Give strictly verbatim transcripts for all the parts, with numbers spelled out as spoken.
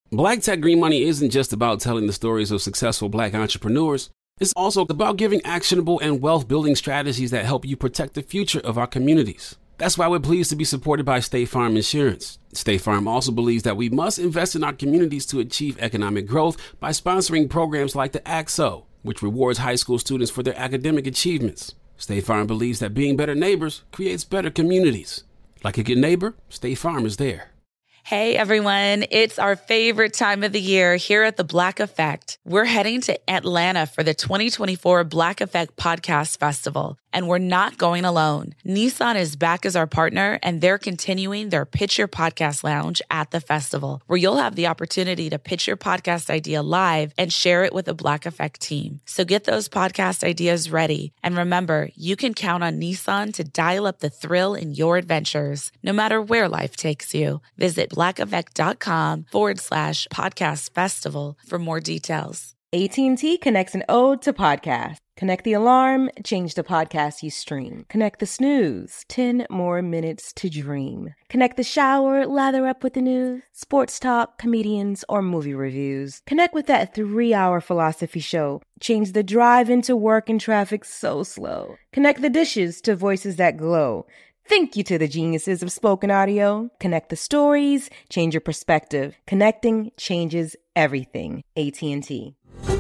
Black Tech Green Money isn't just about telling the stories of successful Black entrepreneurs. It's also about giving actionable and wealth-building strategies that help you protect the future of our communities. That's why we're pleased to be supported by State Farm Insurance. State Farm also believes that we must invest in our communities to achieve economic growth by sponsoring programs like the A C S O, which rewards high school students for their academic achievements. State Farm believes that being better neighbors creates better communities. Like a good neighbor, State Farm is there. Hey everyone, it's our favorite time of the year here at The Black Effect. We're heading to Atlanta for the twenty twenty-four Black Effect Podcast Festival, and we're not going alone. Nissan is back as our partner, and they're continuing their Pitch Your Podcast Lounge at the festival, where you'll have the opportunity to pitch your podcast idea live and share it with the Black Effect team. So get those podcast ideas ready. And remember, you can count on Nissan to dial up the thrill in your adventures, no matter where life takes you. Visit blackeffect.com forward slash podcast festival for more details. A T and T connects an ode to podcast. Connect the alarm, change the podcast you stream. Connect the snooze, ten more minutes to dream. Connect the shower, lather up with the news, sports talk, comedians, or movie reviews. Connect with that three-hour philosophy show. Change the drive into work and traffic so slow. Connect the dishes to voices that glow. Thank you to the geniuses of spoken audio. Connect the stories, change your perspective. Connecting changes everything. A T and T.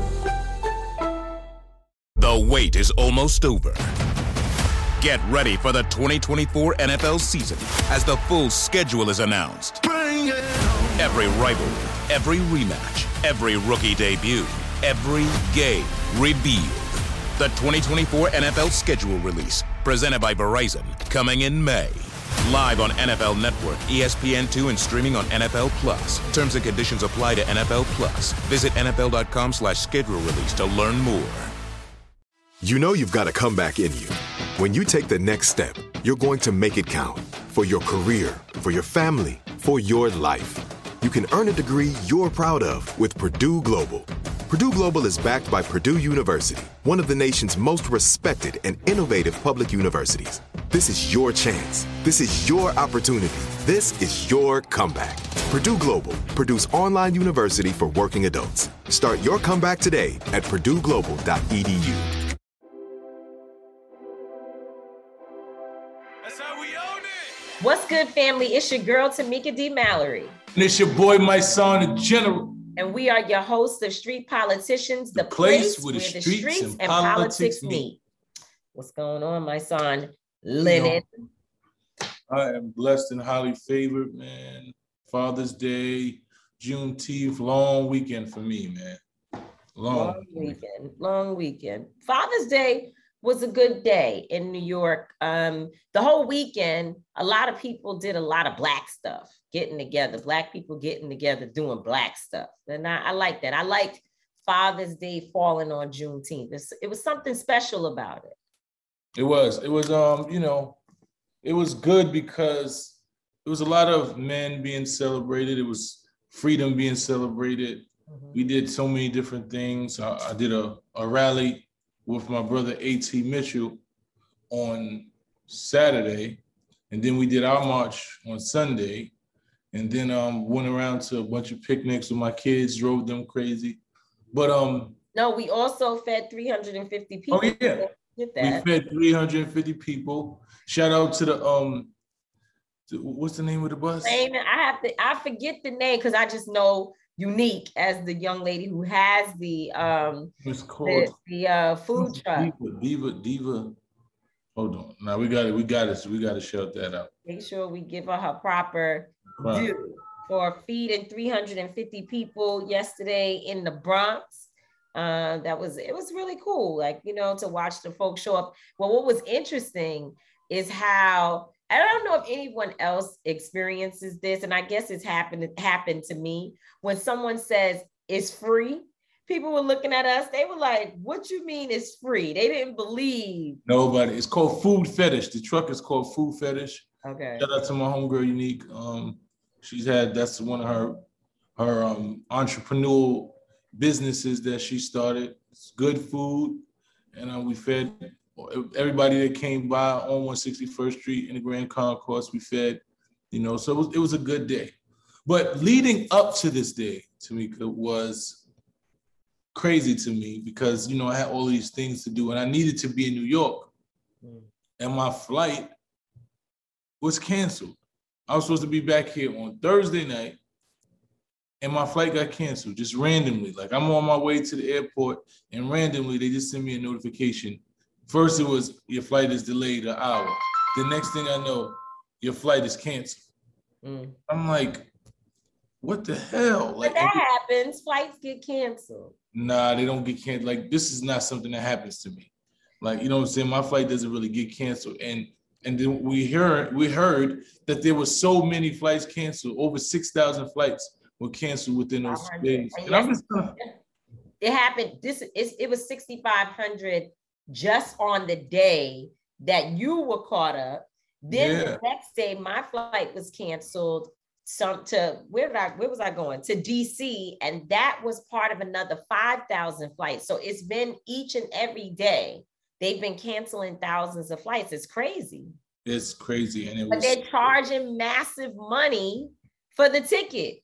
The wait is almost over. Get ready for the twenty twenty-four N F L season as the full schedule is announced. Every rivalry, every rematch, every rookie debut, every game revealed. The twenty twenty-four N F L schedule release, presented by Verizon, coming in May. Live on N F L Network, E S P N two, and streaming on N F L Plus. Terms and conditions apply to N F L Plus. Visit nfl.com slash schedule release to learn more. You know you've got a comeback in you. When you take the next step, you're going to make it count. For your career, for your family, for your life. You can earn a degree you're proud of with Purdue Global. Purdue Global is backed by Purdue University, one of the nation's most respected and innovative public universities. This is your chance. This is your opportunity. This is your comeback. Purdue Global, Purdue's online university for working adults. Start your comeback today at purdue global dot e d u. What's good, family? It's your girl, Tamika D. Mallory. And it's your boy, my son, the General. And we are your hosts of Street Politicians, the, the place, place where the streets, streets and, and politics, politics meet. meet. What's going on, my son, Lennon? You know, I am blessed and highly favored, man. Father's Day, Juneteenth, long weekend for me, man. Long, long weekend, long weekend. Father's Day was a good day in New York. Um, the whole weekend, a lot of people did a lot of Black stuff, getting together, Black people getting together, doing Black stuff. And I, I like that. I liked Father's Day falling on Juneteenth. It's, it was something special about it. It was, it was, um, you know, it was good because it was a lot of men being celebrated. It was freedom being celebrated. Mm-hmm. We did so many different things. I, I did a, a rally with my brother A T Mitchell on Saturday. And then we did our march on Sunday. And then um, went around to a bunch of picnics with my kids, drove them crazy. But um, no, we also fed three hundred fifty people. Oh yeah, Get that. We fed three hundred fifty people. Shout out to the, um, to, what's the name of the bus? I have to, I forget the name because I just know Unique as the young lady who has the um it's called the, the uh, food truck. Diva, Diva, Diva. Hold on. Now we got it. We got it. So we got to shout that out. Make sure we give her her proper right. due for feeding three hundred fifty people yesterday in the Bronx. Uh, that was it was really cool. Like, you know, to watch the folks show up. Well, what was interesting is how I don't know if anyone else experiences this, and I guess it's happened happened to me. When someone says it's free, people were looking at us. They were like, "What you mean it's free?" They didn't believe. Nobody. It's called Food Fetish. The truck is called Food Fetish. Okay. Shout out to my homegirl Unique. Um, she's had that's one of her her um, entrepreneurial businesses that she started. It's good food, and uh, we fed everybody that came by on one sixty-first Street in the Grand Concourse. We fed, you know, so it was, it was a good day. But leading up to this day, Tamika, was crazy to me because, you know, I had all these things to do and I needed to be in New York. Mm. And my flight was canceled. I was supposed to be back here on Thursday night and my flight got canceled just randomly. Like I'm on my way to the airport and randomly they just sent me a notification. First it was your flight is delayed an hour. The next thing I know, your flight is canceled. Mm. I'm like, what the hell? Like, but that happens. Flights get canceled. Nah, they don't get canceled. Like, this is not something that happens to me. Like, you know what I'm saying? My flight doesn't really get canceled. And and then we heard we heard that there were so many flights canceled. Over six thousand flights were canceled within those days. And I'm just uh, it happened. This is it was sixty-five hundred just on the day that you were caught up. Then yeah. the next day, my flight was canceled. Some to where did I where was I going? To D C, and that was part of another five thousand flights. So it's been each and every day they've been canceling thousands of flights. It's crazy. It's crazy, and it but was, they're charging massive money for the tickets.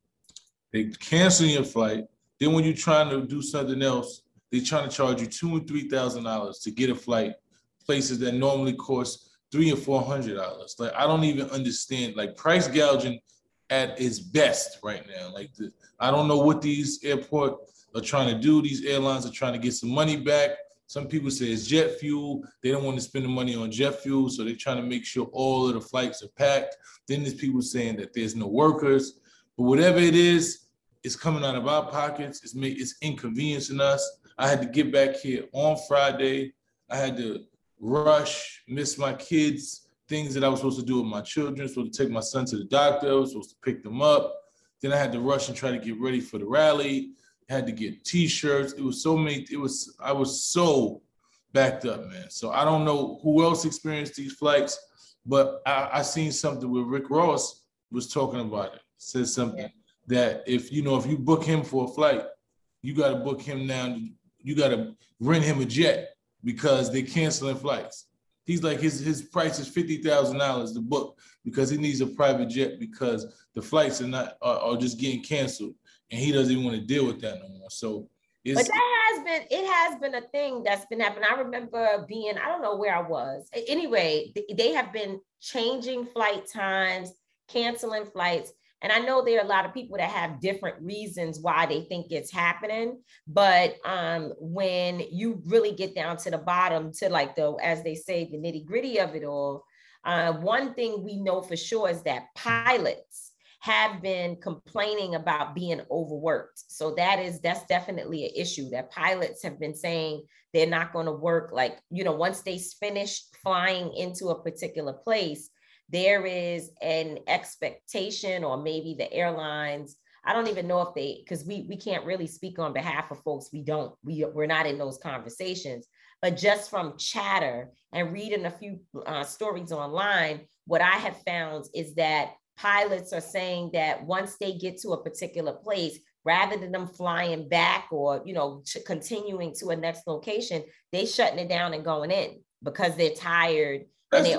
They cancel your flight. Then when you're trying to do something else, they're trying to charge you two and three thousand dollars to get a flight, places that normally cost three or four hundred dollars. Like I don't even understand. Like price gouging at its best right now. Like the, I don't know what these airports are trying to do. These airlines are trying to get some money back. Some people say it's jet fuel. They don't want to spend the money on jet fuel, so they're trying to make sure all of the flights are packed. Then there's people saying that there's no workers. But whatever it is, it's coming out of our pockets. It's make, it's inconveniencing us. I had to get back here on Friday. I had to rush, miss my kids, things that I was supposed to do with my children, supposed to take my son to the doctor, I was supposed to pick them up. Then I had to rush and try to get ready for the rally. I had to get t-shirts. It was so many, it was, I was so backed up, man. So I don't know who else experienced these flights, but I, I seen something where Rick Ross was talking about it. Said something yeah. that if, you know, if you book him for a flight, you got to book him now. You got to rent him a jet because they're canceling flights. He's like, his, his price is fifty thousand dollars to book because he needs a private jet because the flights are not are, are just getting canceled and he doesn't even want to deal with that no more. So it's, but that has been, it has been a thing that's been happening. I remember being, I don't know where I was. Anyway, they have been changing flight times, canceling flights. And I know there are a lot of people that have different reasons why they think it's happening. But um, when you really get down to the bottom, to like the, as they say, the nitty gritty of it all, uh, one thing we know for sure is that pilots have been complaining about being overworked. So that is, that's definitely an issue that pilots have been saying they're not going to work. Like, you know, once they finish flying into a particular place, there is an expectation, or maybe the airlines, I don't even know if they, because we we can't really speak on behalf of folks. We don't, we, we're not in those conversations, but just from chatter and reading a few uh, stories online, what I have found is that pilots are saying that once they get to a particular place, rather than them flying back or, you know, continuing to a next location, they shutting it down and going in because they're tired. And they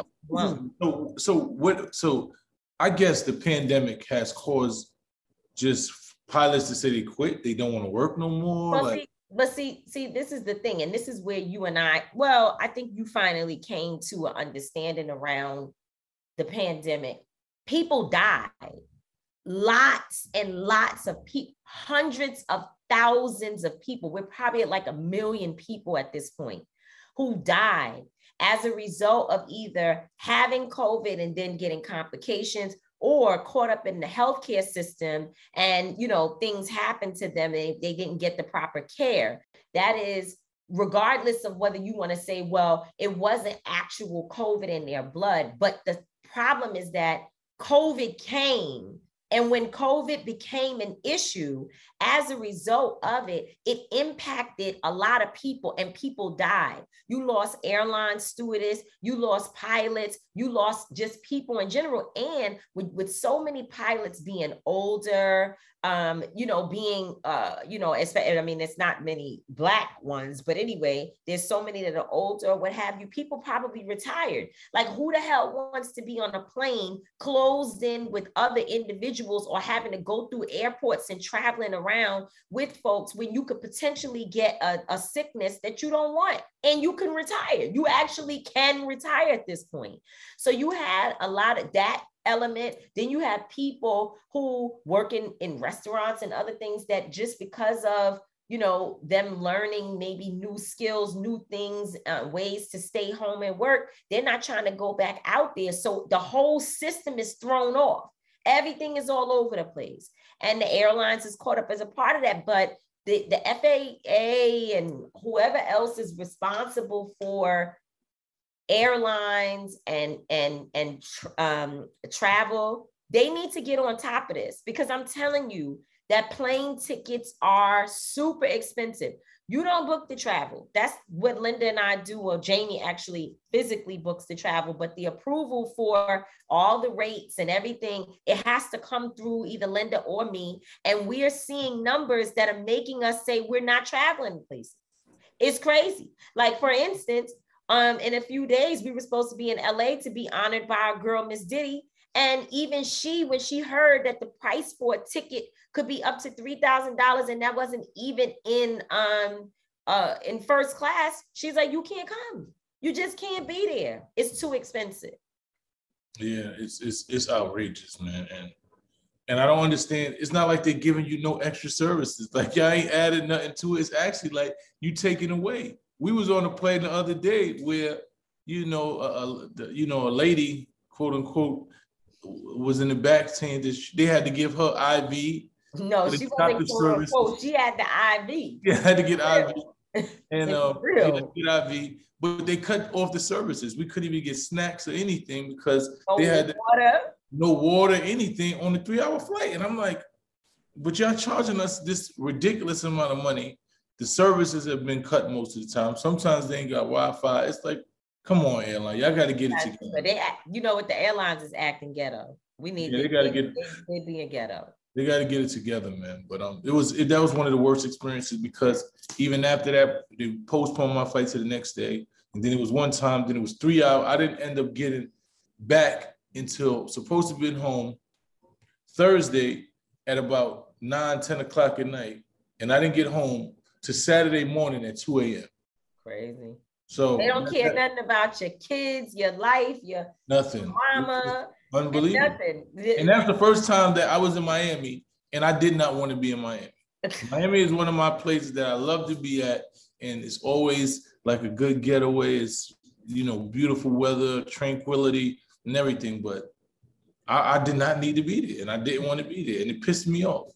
so, so what, so I guess the pandemic has caused just pilots to say they quit. They don't want to work no more. But, like, see, but see, see, this is the thing. And this is where you and I, well, I think you finally came to an understanding around the pandemic. People died. Lots and lots of people, hundreds of thousands of people. We're probably at like a million people at this point who died as a result of either having COVID and then getting complications, or caught up in the healthcare system and, you know, things happened to them and they didn't get the proper care. That is, regardless of whether you want to say, well, it wasn't actual COVID in their blood, but the problem is that COVID came. And when COVID became an issue, as a result of it, it impacted a lot of people and people died. You lost airline stewardess, you lost pilots, you lost just people in general. And with, with so many pilots being older, um, you know, being, uh, you know, I mean, it's not many Black ones, but anyway, there's so many that are older, what have you, people probably retired. Like, who the hell wants to be on a plane closed in with other individuals individuals are having to go through airports and traveling around with folks when you could potentially get a, a sickness that you don't want and you can retire. You actually can retire at this point. So you had a lot of that element. Then you have people who work in, in restaurants and other things that just because of, you know, them learning maybe new skills, new things, uh, ways to stay home and work, they're not trying to go back out there. So the whole system is thrown off. Everything is all over the place. And the airlines is caught up as a part of that. But the, the F A A and whoever else is responsible for airlines and, and, and um, travel, they need to get on top of this, because I'm telling you, that plane tickets are super expensive. You don't book the travel. That's what Linda and I do. Well, Jamie actually physically books the travel, but the approval for all the rates and everything, it has to come through either Linda or me. And we are seeing numbers that are making us say we're not traveling places. It's crazy. Like, for instance, um, in a few days, we were supposed to be in L A to be honored by our girl, Miss Diddy. And even she, when she heard that the price for a ticket could be up to three thousand dollars, and that wasn't even in um uh in first class, she's like, you can't come. You just can't be there. It's too expensive. Yeah, it's it's it's outrageous, man. And and I don't understand. It's not like they're giving you no extra services. Like, y'all ain't added nothing to it. It's actually like you taking away. We was on a plane the other day where, you know, a, a you know, a lady, quote unquote, was in the back saying that she, they had to give her I V. No, she wasn't quote unquote. She had the I V. Yeah, had to get I V. And um, get I V, but they cut off the services. We couldn't even get snacks or anything because no they had water. no water, anything on the three-hour flight. And I'm like, but y'all charging us this ridiculous amount of money. The services have been cut most of the time. Sometimes they ain't got Wi-Fi. It's like, come on, airline, y'all got to get it together. But they, you know what, the airlines is acting ghetto. We need. Yeah, they got to get. They, they being ghetto. They got to get it together, man. But um, it was it, that was one of the worst experiences because even after that, they postponed my flight to the next day, and then it was one time. Then it was three hours. I didn't end up getting back until supposed to be home Thursday at about nine, ten o'clock at night, and I didn't get home to Saturday morning at two a.m. Crazy. So they don't care nothing about your kids, your life, your nothing. Mama. Unbelievable. Nothing. And that's the first time that I was in Miami, and I did not want to be in Miami. Miami is one of my places that I love to be at, and it's always like a good getaway. It's, you know, beautiful weather, tranquility, and everything. But I, I did not need to be there, and I didn't want to be there, and it pissed me off.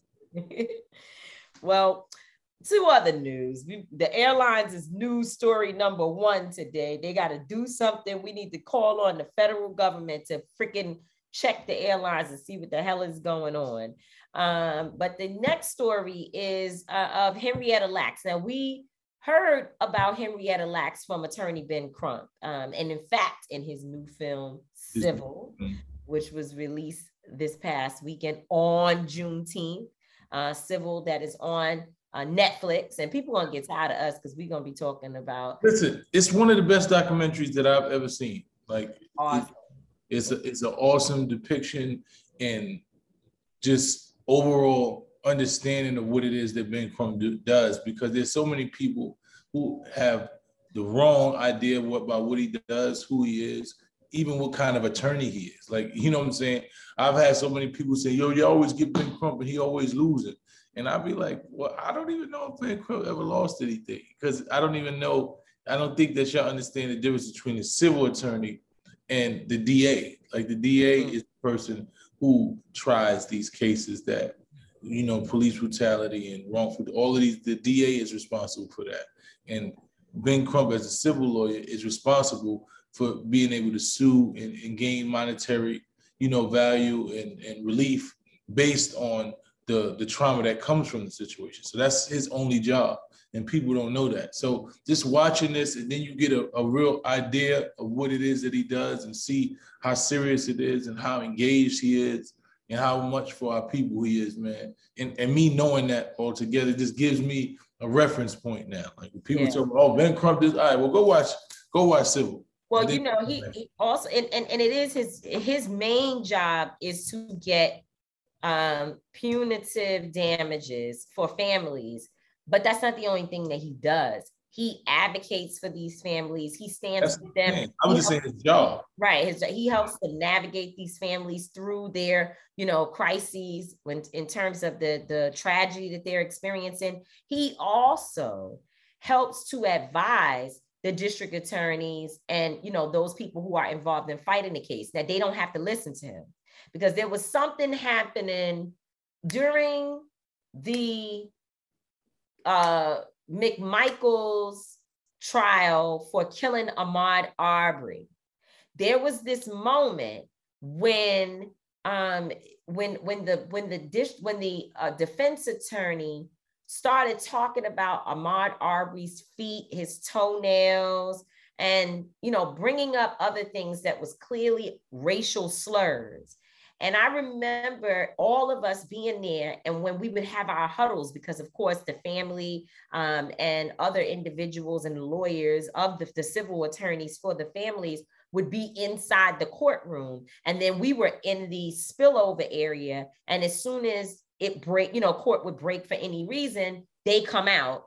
Well, two other news. The airlines is news story number one today. They got to do something. We need to call on the federal government to freaking check the airlines and see what the hell is going on. Um, but the next story is uh, of Henrietta Lacks. Now, we heard about Henrietta Lacks from attorney Ben Crump. Um, and in fact, in his new film, Civil, mm-hmm. which was released this past weekend on Juneteenth, uh, Civil that is on Uh, Netflix, and people gonna get tired of us because we're gonna be talking about. Listen, it's one of the best documentaries that I've ever seen. Like, awesome. it, it's a, it's an awesome depiction and just overall understanding of what it is that Ben Crump do, does. Because there's so many people who have the wrong idea of what, about what he does, who he is, even what kind of attorney he is. Like, you know what I'm saying? I've had so many people say, "Yo, you always get Ben Crump, and he always loses." And I'd be like, well, I don't even know if Ben Crump ever lost anything because I don't even know. I don't think that y'all understand the difference between a civil attorney and the D A. Like, the D A mm-hmm. is the person who tries these cases that, you know, police brutality and wrongful, all of these, the D A is responsible for that. And Ben Crump, as a civil lawyer, is responsible for being able to sue and, and gain monetary, you know, value and, and relief based on the, the trauma that comes from the situation. So that's his only job, and people don't know that. So just watching this, and then you get a, a real idea of what it is that he does and see how serious it is and how engaged he is and how much for our people he is, man. And, and me knowing that altogether just gives me a reference point now. Like, when people yeah. tell me, oh, Ben Crump is, all right, well, go watch, go watch Civil. Well, you know, he, he also, and, and, and it is his, his main job is to get um, punitive damages for families, but that's not the only thing that he does. He advocates for these families. He stands That's with them. the I was just saying his job. Right. His, he helps to navigate these families through their, you know, crises when in terms of the, the tragedy that they're experiencing. He also helps to advise the district attorneys and, you know, those people who are involved in fighting the case, that they don't have to listen to him, because there was something happening during the uh, McMichael's trial for killing Ahmaud Arbery. There was this moment when um, when when the when the dish when the uh, defense attorney started talking about Ahmaud Arbery's feet, his toenails, and, you know, bringing up other things that was clearly racial slurs. And I remember all of us being there, and when we would have our huddles, because of course the family um, and other individuals and lawyers of the, the civil attorneys for the families would be inside the courtroom. And then we were in the spillover area. And as soon as it break, you know, court would break for any reason, they come out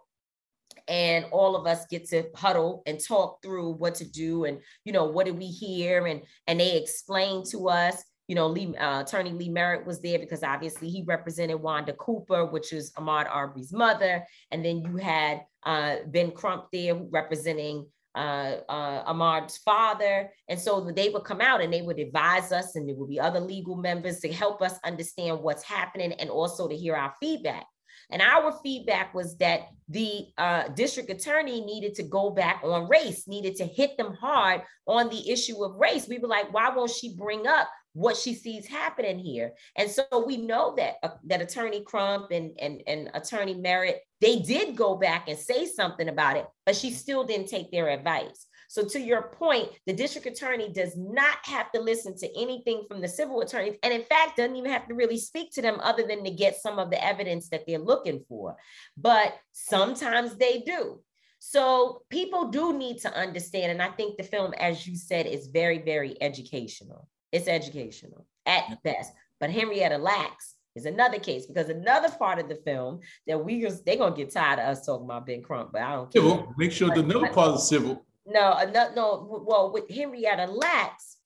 and all of us get to huddle and talk through what to do. And, you know, what did we hear? And, and they explain to us, you know, Lee, uh, Attorney Lee Merritt was there because obviously he represented Wanda Cooper, which is Ahmaud Arbery's mother. And then you had uh, Ben Crump there representing uh, uh, Ahmaud's father. And so they would come out and they would advise us, and there would be other legal members to help us understand what's happening and also to hear our feedback. And our feedback was that the uh, district attorney needed to go back on race, needed to hit them hard on the issue of race. We were like, why won't she bring up what she sees happening here? And so we know that uh, that Attorney Crump and, and, and Attorney Merritt, they did go back and say something about it, but she still didn't take their advice. So to your point, the district attorney does not have to listen to anything from the civil attorneys, and in fact, doesn't even have to really speak to them other than to get some of the evidence that they're looking for. But sometimes they do. So people do need to understand, and I think the film, as you said, is very, very educational. It's educational at best. But Henrietta Lacks is another case, because another part of the film that we just, they're gonna get tired of us talking about Ben Crump, but I don't care. Civil. Make sure the another part is civil. No, no, no. Well, with Henrietta Lacks,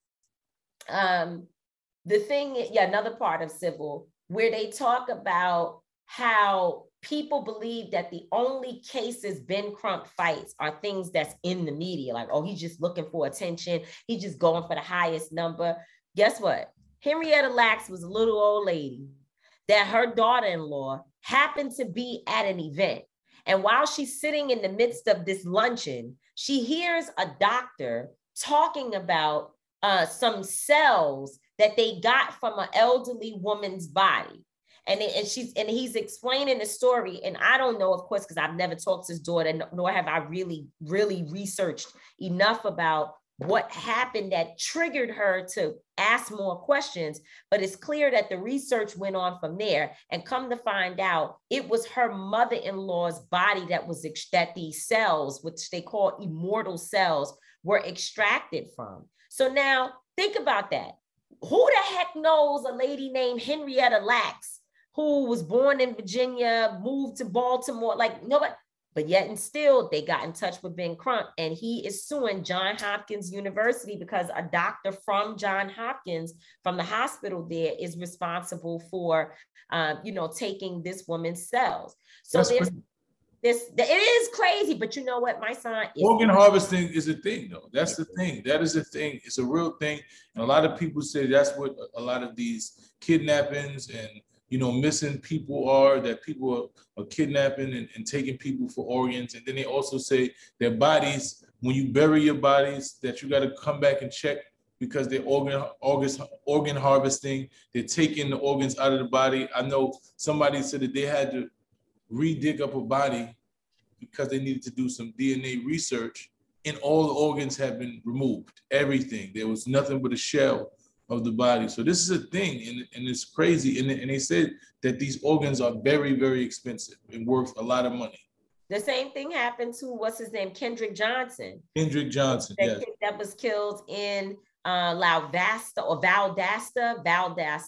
um, the thing, yeah, another part of civil, where they talk about how people believe that the only cases Ben Crump fights are things that's in the media, like, oh, he's just looking for attention, he's just going for the highest number. Guess what? Henrietta Lacks was a little old lady that her daughter-in-law happened to be at an event. And while she's sitting in the midst of this luncheon, she hears a doctor talking about uh, some cells that they got from an elderly woman's body. And, it, and she's and he's explaining the story. And I don't know, of course, because I've never talked to his daughter, nor have I really, really researched enough about what happened that triggered her to ask more questions. But it's clear that the research went on from there, and come to find out, it was her mother-in-law's body that was that these cells, which they call immortal cells, were extracted from. So now think about that. Who the heck knows a lady named Henrietta Lacks, who was born in Virginia, moved to Baltimore? Like, nobody. But yet and still, they got in touch with Ben Crump, and he is suing Johns Hopkins University because a doctor from Johns Hopkins, from the hospital there, is responsible for, um, you know, taking this woman's cells. So That's there's this, it is crazy, but you know what, my son is- Organ harvesting is a thing, though. That's the thing. That is a thing. It's a real thing. And a lot of people say that's what a lot of these kidnappings and, you know, missing people are, that people are, are kidnapping and, and taking people for organs. And then they also say their bodies, when you bury your bodies, that you got to come back and check because they're organ, organ, organ harvesting. They're taking the organs out of the body. I know somebody said that they had to re-dig up a body because they needed to do some D N A research, and all the organs have been removed, everything. There was nothing but a shell of the body. So this is a thing, and, and it's crazy. And, and they said that these organs are very, very expensive and worth a lot of money. The same thing happened to, what's his name, Kendrick Johnson. Kendrick Johnson, that, yes. That was killed in uh, Valdosta or Valdosta, Valdosta,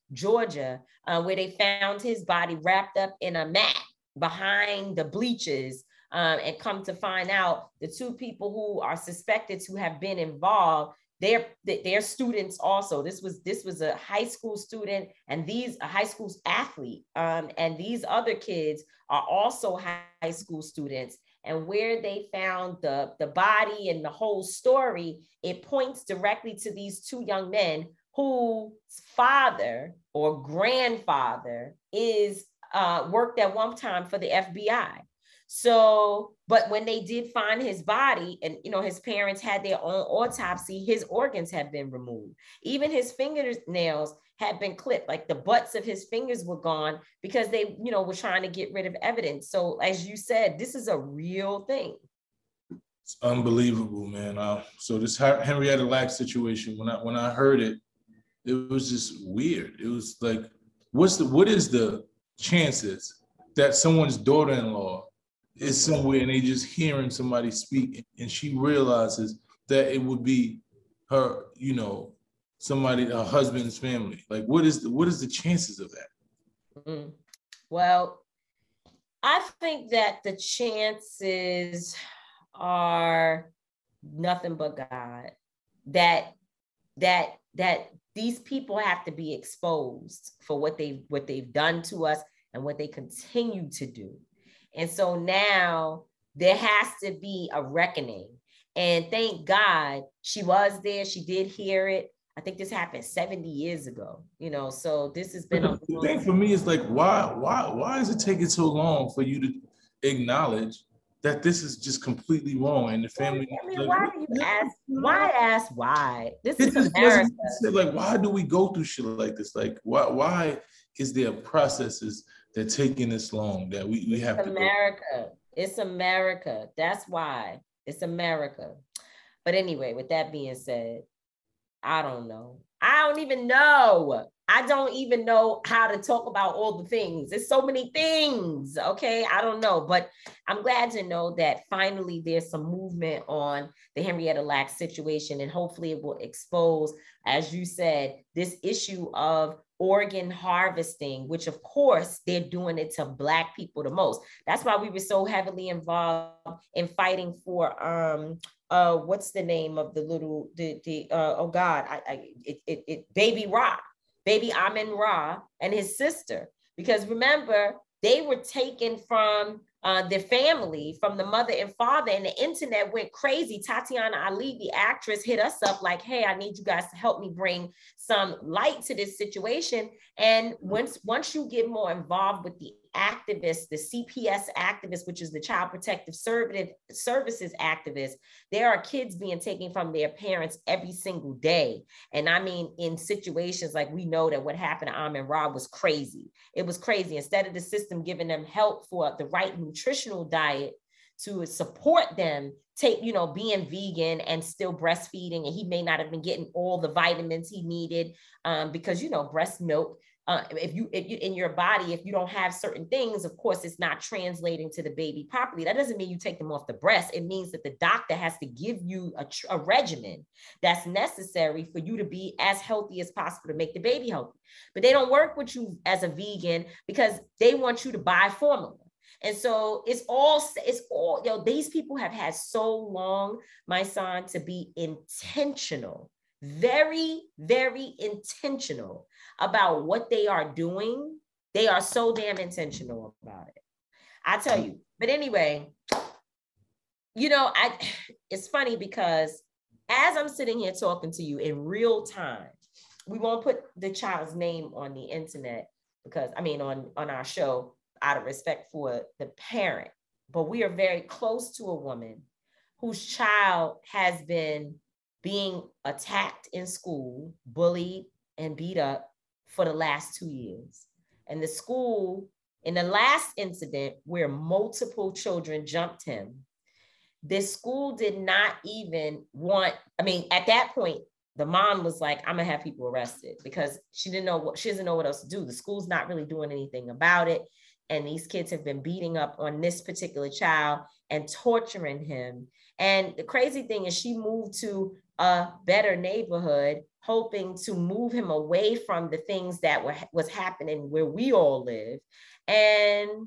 Georgia, uh, where they found his body wrapped up in a mat behind the bleachers. Um, and come to find out, the two people who are suspected to have been involved, they're they're students also. This was this was a high school student, and these a high school athlete, um, and these other kids are also high school students. And where they found the the body and the whole story, it points directly to these two young men whose father or grandfather is uh, worked at one time for the F B I. So, but when they did find his body, and you know, his parents had their own autopsy, his organs had been removed. Even his fingernails had been clipped, like the butts of his fingers were gone because they, you know, were trying to get rid of evidence. So, as you said, this is a real thing. It's unbelievable, man. Uh, so this Henrietta Lacks situation, when I when I heard it, it was just weird. It was like, what's the what is the chances that someone's daughter-in-law is somewhere and they just hearing somebody speak and she realizes that it would be her, you know, somebody, her husband's family? Like, what is the what is the chances of that? Mm-hmm. Well, I think that the chances are nothing but God. That that that these people have to be exposed for what they what they've done to us and what they continue to do. And so now there has to be a reckoning. And thank God she was there. She did hear it. I think this happened seventy years ago, you know, so this has been. But the thing for me is like, why, why, why is it taking so long for you to acknowledge that this is just completely wrong and the family? I mean, like, why do you ask? Why ask why? This, this is America. Like, why do we go through shit like this? Like, why, why is there processes that taking this long that we, we have it's to America. Go. It's America. That's why. It's America. But anyway, with that being said, I don't know. I don't even know. I don't even know how to talk about all the things. There's so many things, okay? I don't know, but I'm glad to know that finally there's some movement on the Henrietta Lacks situation, and hopefully it will expose, as you said, this issue of organ harvesting, which of course they're doing it to Black people the most. That's why we were so heavily involved in fighting for, um, uh, what's the name of the little, the, the uh, oh God, I, I it, it, it, Baby Ra. Baby Amin Ra and his sister, because remember, they were taken from uh, their family, from the mother and father, and the internet went crazy. Tatiana Ali, the actress, hit us up like, hey, I need you guys to help me bring some light to this situation. And once, once you get more involved with the activists, the C P S activists, which is the Child Protective Services activists, there are kids being taken from their parents every single day. And I mean, in situations like we know that what happened to Amin Ra was crazy. It was crazy. Instead of the system giving them help for the right nutritional diet to support them, take, you know, being vegan and still breastfeeding, and he may not have been getting all the vitamins he needed um, because, you know, breast milk, Uh, if you, if you, in your body, if you don't have certain things, of course, it's not translating to the baby properly. That doesn't mean you take them off the breast. It means that the doctor has to give you a, a regimen that's necessary for you to be as healthy as possible to make the baby healthy. But they don't work with you as a vegan because they want you to buy formula. And so it's all, it's all, you know, these people have had so long, my son, to be intentional, very, very intentional about what they are doing. They are so damn intentional about it. I tell you. But anyway, you know, I, it's funny because as I'm sitting here talking to you in real time, we won't put the child's name on the internet because, I mean, on, on our show, out of respect for the parent, but we are very close to a woman whose child has been being attacked in school, bullied and beat up for the last two years. And the school, in the last incident where multiple children jumped him, this school did not even want, I mean, at that point, the mom was like, I'm gonna have people arrested because she didn't know what, she doesn't know what else to do. The school's not really doing anything about it. And these kids have been beating up on this particular child and torturing him. And the crazy thing is she moved to a better neighborhood hoping to move him away from the things that were was happening where we all live. And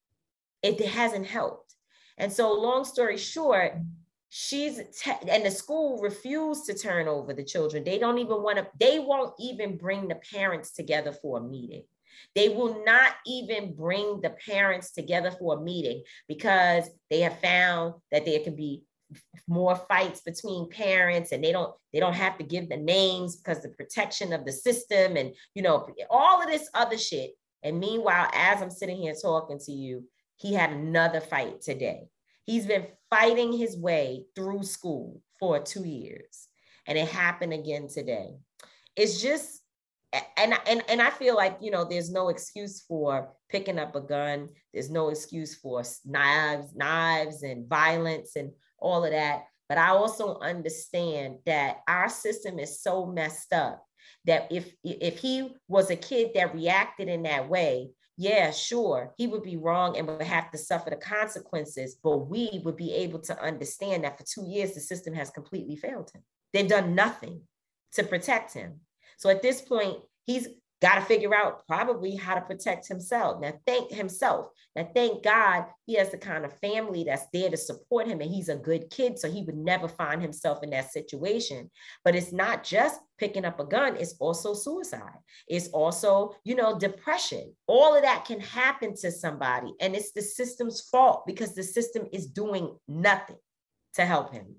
it hasn't helped. And so long story short, she's, te- and the school refused to turn over the children. They don't even want to, they won't even bring the parents together for a meeting. They will not even bring the parents together for a meeting because they have found that there can be more fights between parents, and they don't they don't have to give the names because the protection of the system, and you know, all of this other shit. And meanwhile, as I'm sitting here talking to you, he had another fight today. He's been fighting his way through school for two years, and it happened again today. It's just, and and and I feel like, you know, there's no excuse for picking up a gun. There's no excuse for knives, knives and violence and all of that. But I also understand that our system is so messed up that if if he was a kid that reacted in that way, yeah, sure, he would be wrong and would have to suffer the consequences. But we would be able to understand that for two years, the system has completely failed him. They've done nothing to protect him. So at this point, he's got to figure out probably how to protect himself. Now, thank himself. Now, thank God he has the kind of family that's there to support him, and he's a good kid, so he would never find himself in that situation. But it's not just picking up a gun. It's also suicide. It's also, you know, depression. All of that can happen to somebody, and it's the system's fault because the system is doing nothing to help him.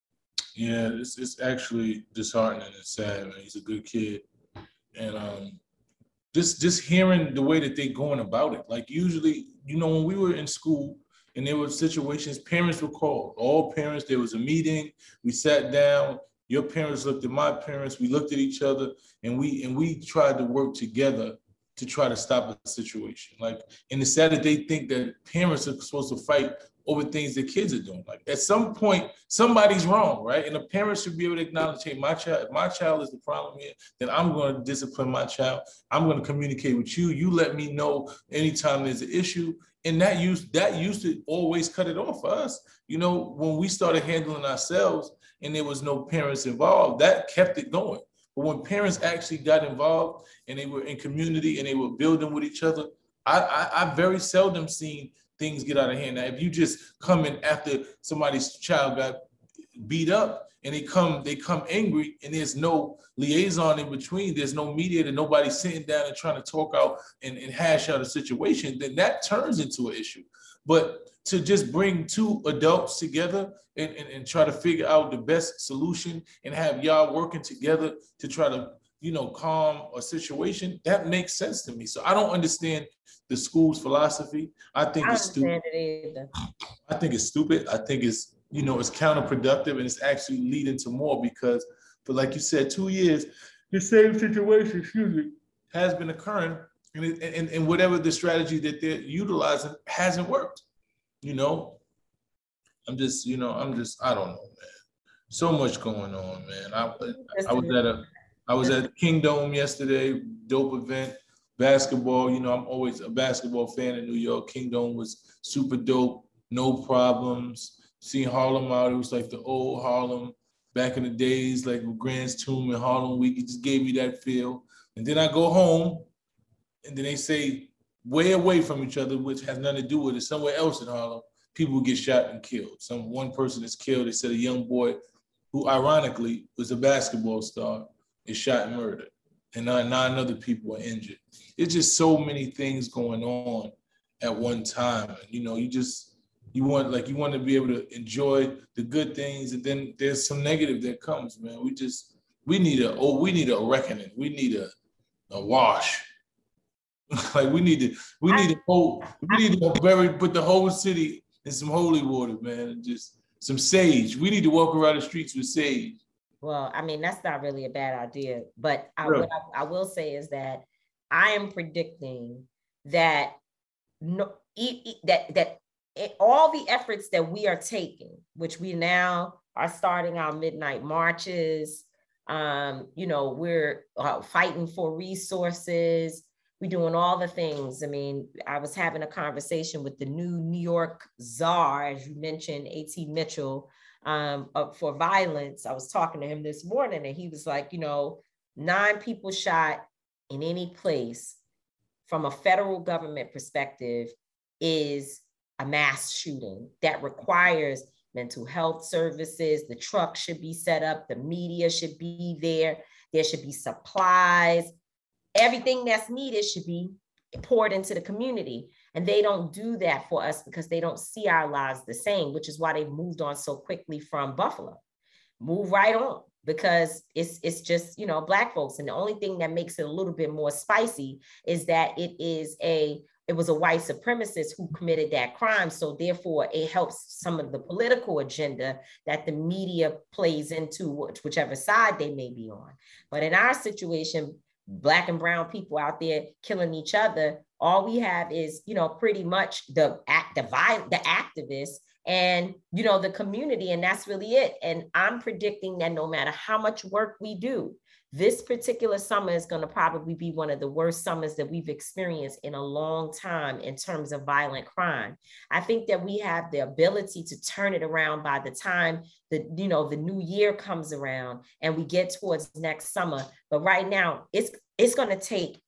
Yeah, it's it's actually disheartening and sad, man. He's a good kid. And um, just just hearing the way that they're going about it. Like usually, you know, when we were in school and there were situations, parents were called. All parents, there was a meeting, we sat down, your parents looked at my parents, we looked at each other, and we and we tried to work together to try to stop a situation. Like, and it's sad that they think that parents are supposed to fight over things that kids are doing. Like at some point, somebody's wrong, right? And the parents should be able to acknowledge, hey, my child, if my child is the problem here, then I'm going to discipline my child. I'm going to communicate with you. You let me know anytime there's an issue. And that used that used to always cut it off for us. You know, when we started handling ourselves and there was no parents involved, that kept it going. But when parents actually got involved and they were in community and they were building with each other, I I, I very seldom seen things get out of hand. Now, if you just come in after somebody's child got beat up and they come, they come angry and there's no liaison in between, there's no mediator, nobody sitting down and trying to talk out and, and hash out a situation, then that turns into an issue. But to just bring two adults together and, and, and try to figure out the best solution and have y'all working together to try to, you know, calm a situation, that makes sense to me. So I don't understand the school's philosophy. I think I it's stupid. It either. I think it's stupid. I think it's, you know, it's counterproductive and it's actually leading to more because, but like you said, two years, the same situation, excuse me, has been occurring, and, it, and, and whatever the strategy that they're utilizing hasn't worked. You know, I'm just, you know, I'm just, I don't know, man. So much going on, man. I, I was at a, I was at Kingdome yesterday, dope event, basketball. You know, I'm always a basketball fan in New York. Kingdome was super dope, no problems. Seeing Harlem out, it was like the old Harlem back in the days, like with Grant's Tomb and Harlem Week. It just gave me that feel. And then I go home, and then they say way away from each other, which has nothing to do with it, somewhere else in Harlem, people get shot and killed. Some one person is killed. They said a young boy who ironically was a basketball star is shot and murdered. And nine, nine other people are injured. It's just so many things going on at one time. And, you know, you just, you want, like, you want to be able to enjoy the good things. And then there's some negative that comes, man. We just, we need a, oh, we need a reckoning. We need a, a wash. Like we need to, we need to whole, we need to bury, put the whole city in some holy water, man. And just some sage. We need to walk around the streets with sage. Well, I mean, that's not really a bad idea, but I, really? what I, I will say is that I am predicting that no, e, e, that that it, all the efforts that we are taking, which we now are starting our midnight marches, um, you know, we're uh, fighting for resources, We're doing all the things. I mean, I was having a conversation with the new New York czar, as you mentioned, A T Mitchell, um, for violence. I was talking to him this morning, and he was like, you know, nine people shot in any place from a federal government perspective is a mass shooting that requires mental health services. The truck should be set up. The media should be there. There should be supplies. Everything that's needed should be poured into the community. And they don't do that for us because they don't see our lives the same, which is why they've moved on so quickly from Buffalo. Move right on, because it's it's just, you know, Black folks. And the only thing that makes it a little bit more spicy is that it is a, it was a white supremacist who committed that crime. So therefore it helps some of the political agenda that the media plays into, whichever side they may be on. But in our situation, Black and brown people out there killing each other, all we have is, you know, pretty much the act, the, the activists and, you know, the community, and that's really it. And I'm predicting that no matter how much work we do, this particular summer is going to probably be one of the worst summers that we've experienced in a long time in terms of violent crime. I think that we have the ability to turn it around by the time the, you know, the new year comes around and we get towards next summer. But right now, it's it's going to take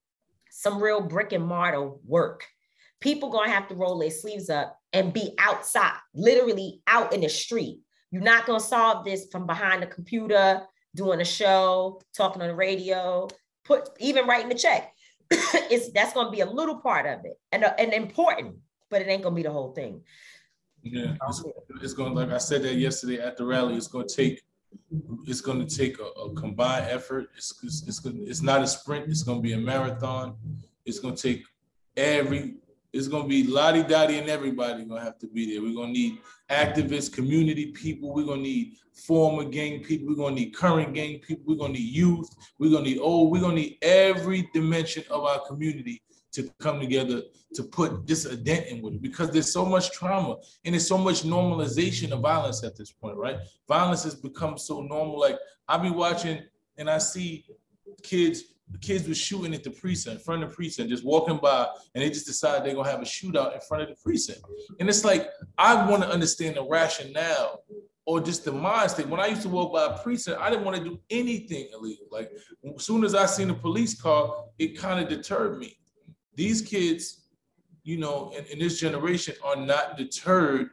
some real brick and mortar work. People going to have to roll their sleeves up and be outside, literally out in the street. You're not going to solve this from behind the computer, doing a show, talking on the radio, put even writing the check. It's that's going to be a little part of it and, uh, and important, but it ain't going to be the whole thing. Yeah, it's, it's going to, like I said that yesterday at the rally, it's going to take, it's going to take a, a combined effort. It's, it's, it's, it's not a sprint. It's going to be a marathon. It's going to take every, it's going to be lottie-dottie and everybody going to have to be there. We're going to need activists, community people. We're going to need former gang people. We're going to need current gang people. We're going to need youth. We're going to need old. We're going to need every dimension of our community to come together to put this a dent in with it, because there's so much trauma and there's so much normalization of violence at this point, right? Violence has become so normal. Like I be watching and I see kids, the kids were shooting at the precinct, in front of the precinct, just walking by, and they just decide they're gonna have a shootout in front of the precinct. And it's like, I wanna understand the rationale or just the mind state. When I used to walk by a precinct, I didn't wanna do anything illegal. Like as soon as I seen a police car, it kind of deterred me. These kids, you know, in, in this generation are not deterred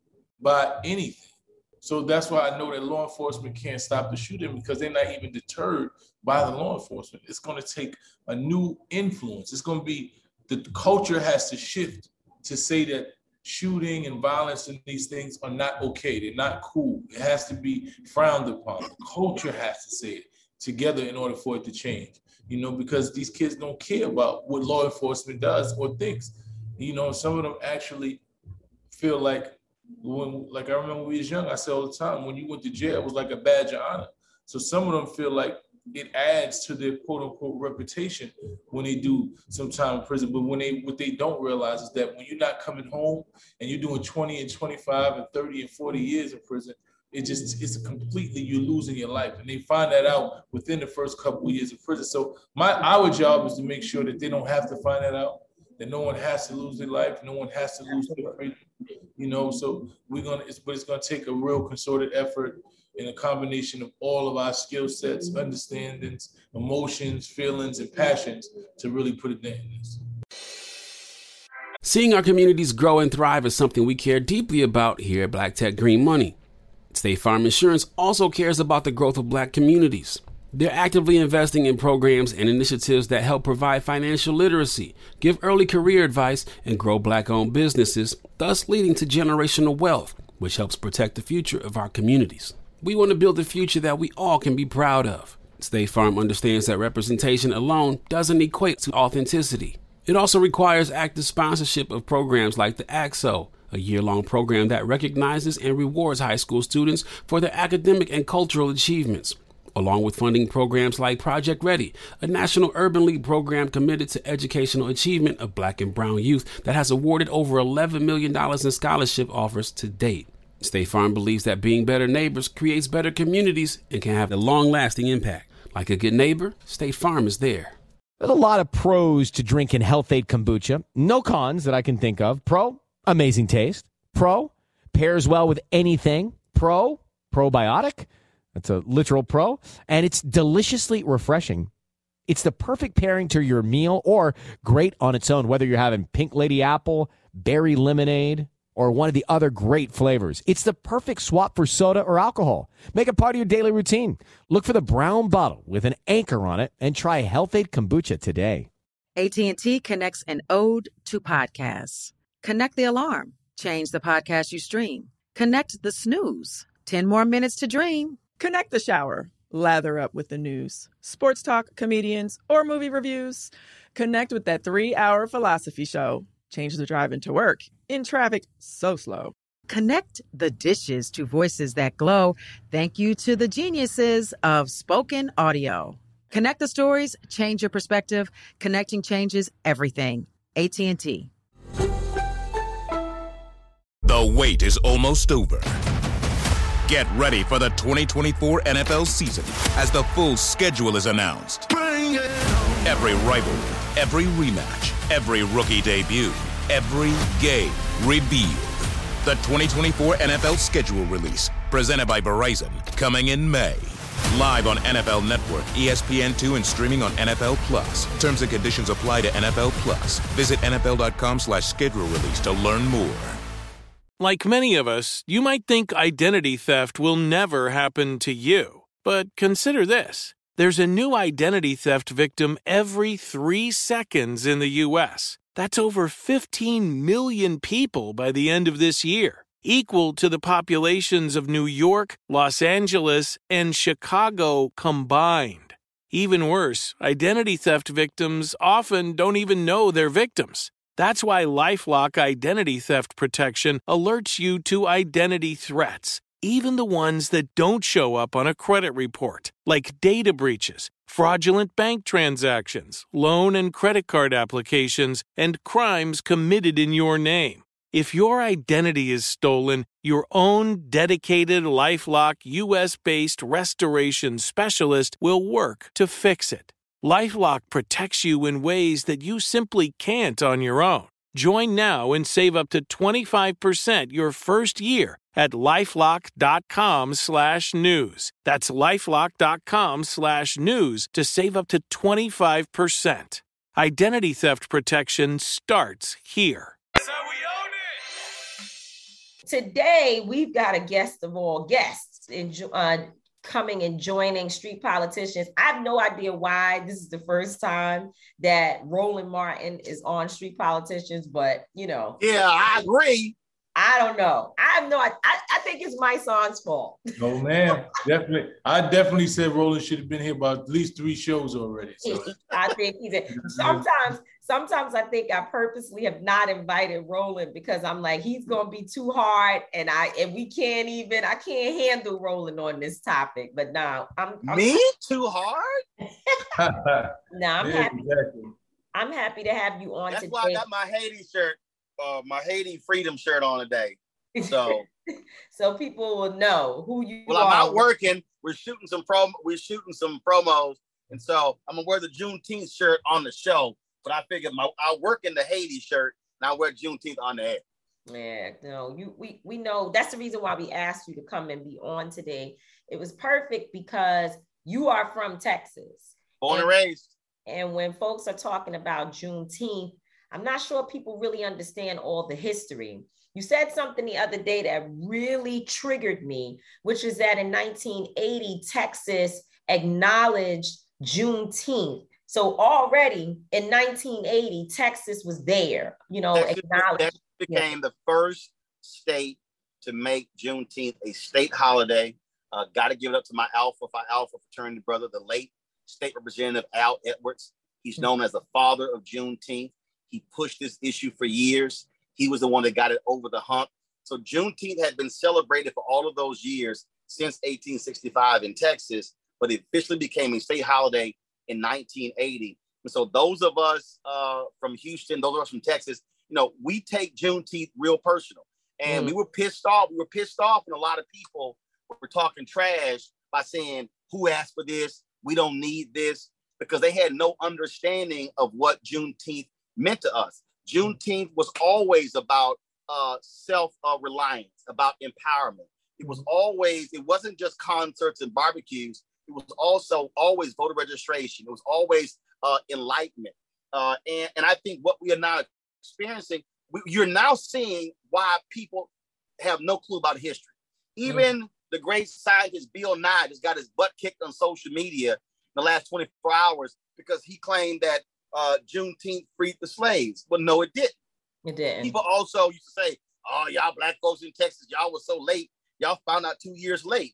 by anything. So that's why I know that law enforcement can't stop the shooting, because they're not even deterred by the law enforcement. It's going to take a new influence. It's going to be, the culture has to shift to say that shooting and violence and these things are not okay. They're not cool. It has to be frowned upon. The culture has to say it together in order for it to change, you know, because these kids don't care about what law enforcement does or thinks. You know, some of them actually feel like, when, like I remember when we was young, I said all the time, when you went to jail, it was like a badge of honor. So some of them feel like it adds to their quote unquote reputation when they do some time in prison. But when they, what they don't realize is that when you're not coming home and you're doing twenty and twenty-five and thirty and forty years in prison, it just, it's completely, you're losing your life. And they find that out within the first couple of years of prison. So my, our job is to make sure that they don't have to find that out, that no one has to lose their life, no one has to lose their freedom, you know. So we're gonna, it's, but it's gonna take a real concerted effort in a combination of all of our skill sets, understandings, emotions, feelings, and passions to really put it in this. Seeing our communities grow and thrive is something we care deeply about here at Black Tech Green Money. State Farm Insurance also cares about the growth of Black communities. They're actively investing in programs and initiatives that help provide financial literacy, give early career advice, and grow Black-owned businesses, thus leading to generational wealth, which helps protect the future of our communities. We want to build a future that we all can be proud of. State Farm understands that representation alone doesn't equate to authenticity. It also requires active sponsorship of programs like the A X O, a year-long program that recognizes and rewards high school students for their academic and cultural achievements, along with funding programs like Project Ready, a National Urban League program committed to educational achievement of Black and brown youth that has awarded over eleven million dollars in scholarship offers to date. State Farm believes that being better neighbors creates better communities and can have a long-lasting impact. Like a good neighbor, State Farm is there. There's a lot of pros to drinking Health-Ade kombucha. No cons that I can think of. Pro, amazing taste. Pro, pairs well with anything. Pro, probiotic. That's a literal pro. And it's deliciously refreshing. It's the perfect pairing to your meal or great on its own, whether you're having pink lady apple, berry lemonade, or one of the other great flavors. It's the perfect swap for soda or alcohol. Make it part of your daily routine. Look for the brown bottle with an anchor on it and try Health-Ade kombucha today. A T and T connects an ode to podcasts. Connect the alarm. Change the podcast you stream. Connect the snooze. ten more minutes to dream. Connect the shower. Lather up with the news, sports talk, comedians, or movie reviews. Connect with that three-hour philosophy show. Change the drive into work in traffic so slow. Connect the dishes to voices that glow. Thank you to the geniuses of spoken audio. Connect the stories, change your perspective. Connecting changes everything. A T and T. The wait is almost over. Get ready for the twenty twenty-four N F L season as the full schedule is announced. Every rivalry, every rematch, every rookie debut, every game revealed. The twenty twenty-four N F L schedule release, presented by Verizon, coming in May. Live on N F L Network, E S P N two, and streaming on N F L Plus. Terms and conditions apply to N F L Plus. Visit N F L dot com slash schedule release to learn more. Like many of us, you might think identity theft will never happen to you. But consider this. There's a new identity theft victim every three seconds in the U S. That's over fifteen million people by the end of this year, equal to the populations of New York, Los Angeles, and Chicago combined. Even worse, identity theft victims often don't even know they're victims. That's why LifeLock Identity Theft Protection alerts you to identity threats, even the ones that don't show up on a credit report, like data breaches, fraudulent bank transactions, loan and credit card applications, and crimes committed in your name. If your identity is stolen, your own dedicated LifeLock U S-based restoration specialist will work to fix it. LifeLock protects you in ways that you simply can't on your own. Join now and save up to twenty-five percent your first year at LifeLock.com slash news. That's LifeLock.com slash news to save up to twenty-five percent. Identity theft protection starts here. So we own it! Today, we've got a guest of all guests in uh, coming and joining Street Politicians. I have no idea why this is the first time that Roland Martin is on Street Politicians, but you know. Yeah, I agree. I don't know. I have no I, I think it's my son's fault. No, man. Definitely. I definitely said Roland should have been here about at least three shows already. So. I think he's a, sometimes, sometimes I think I purposely have not invited Roland because I'm like, he's gonna be too hard, and I and we can't even, I can't handle Roland on this topic. But now I'm, I'm me too hard. No, I'm yeah, happy. Exactly. I'm happy to have you on That's today. why I got my Haiti shirt. Uh, my Haiti freedom shirt on today. So so people will know who you well, are. I'm out working. We're shooting some prom we're shooting some promos. And so I'm gonna wear the Juneteenth shirt on the show. But I figured my I'll work in the Haiti shirt and I'll wear Juneteenth on the air. Yeah, no, you we we know that's the reason why we asked you to come and be on today. It was perfect because you are from Texas. Born and, and raised. And when folks are talking about Juneteenth, I'm not sure people really understand all the history. You said something the other day that really triggered me, which is that in nineteen eighty, Texas acknowledged Juneteenth. So already in nineteen eighty, Texas was there, you know, Texas, acknowledged. Texas became yeah. the first state to make Juneteenth a state holiday. Uh, Got to give it up to my Alpha Phi Alpha fraternity brother, the late State Representative Al Edwards. He's known as the father of Juneteenth. He pushed this issue for years. He was the one that got it over the hump. So Juneteenth had been celebrated for all of those years since eighteen sixty-five in Texas, but it officially became a state holiday in nineteen eighty. And so those of us uh, from Houston, those of us from Texas, you know, we take Juneteenth real personal. And mm. we were pissed off. We were pissed off, and a lot of people were talking trash by saying, who asked for this? We don't need this. because they had no understanding of what Juneteenth meant to us. Juneteenth was always about uh, self-reliance, uh, about empowerment. It was always, it wasn't just concerts and barbecues. It was also always voter registration. It was always uh, enlightenment. Uh, and, and I think what we are now experiencing, we, you're now seeing why people have no clue about history. Even mm. the great scientist Bill Nye just got his butt kicked on social media in the last twenty-four hours because he claimed that uh, Juneteenth freed the slaves. Well, no, it didn't. It didn't. People also used to say, oh, y'all black folks in Texas, y'all was so late. Y'all found out two years late.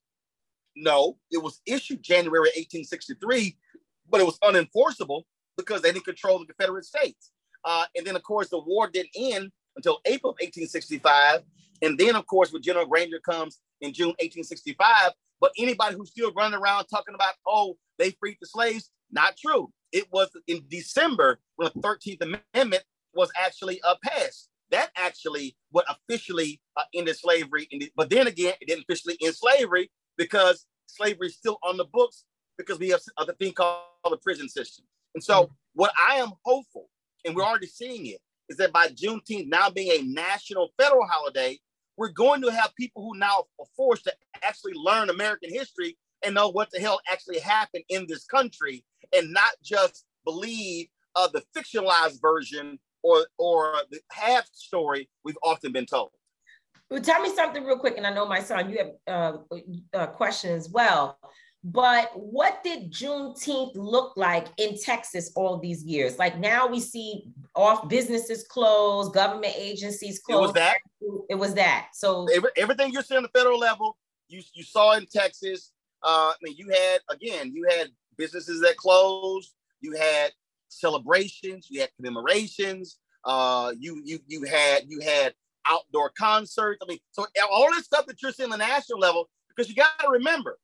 No, it was issued January eighteen sixty-three, but it was unenforceable because they didn't control the Confederate States. Uh, and then, of course, the war didn't end until April of eighteen sixty-five. And then, of course, when General Granger comes in June eighteen sixty-five, but anybody who's still running around talking about, oh, they freed the slaves, not true. It was in December when the thirteenth Amendment was actually uh, passed. That actually what officially uh, ended slavery. But then again, it didn't officially end slavery because slavery is still on the books because we have a thing called the prison system. And so mm-hmm. what I am hopeful, and we're already seeing it, is that by Juneteenth now being a national federal holiday, we're going to have people who now are forced to actually learn American history and know what the hell actually happened in this country and not just believe uh, the fictionalized version or or the half story we've often been told. Well, tell me something real quick, and I know my son, you have uh, a question as well, but what did Juneteenth look like in Texas all these years? Like now we see off businesses closed, government agencies closed. It was that. It was that. So Every, everything you're seeing on the federal level, you, you saw in Texas. Uh, I mean, you had, again, you had businesses that closed, you had celebrations, you had commemorations, uh, you you you had you had outdoor concerts. I mean, so all this stuff that you're seeing on the national level, because you got to remember,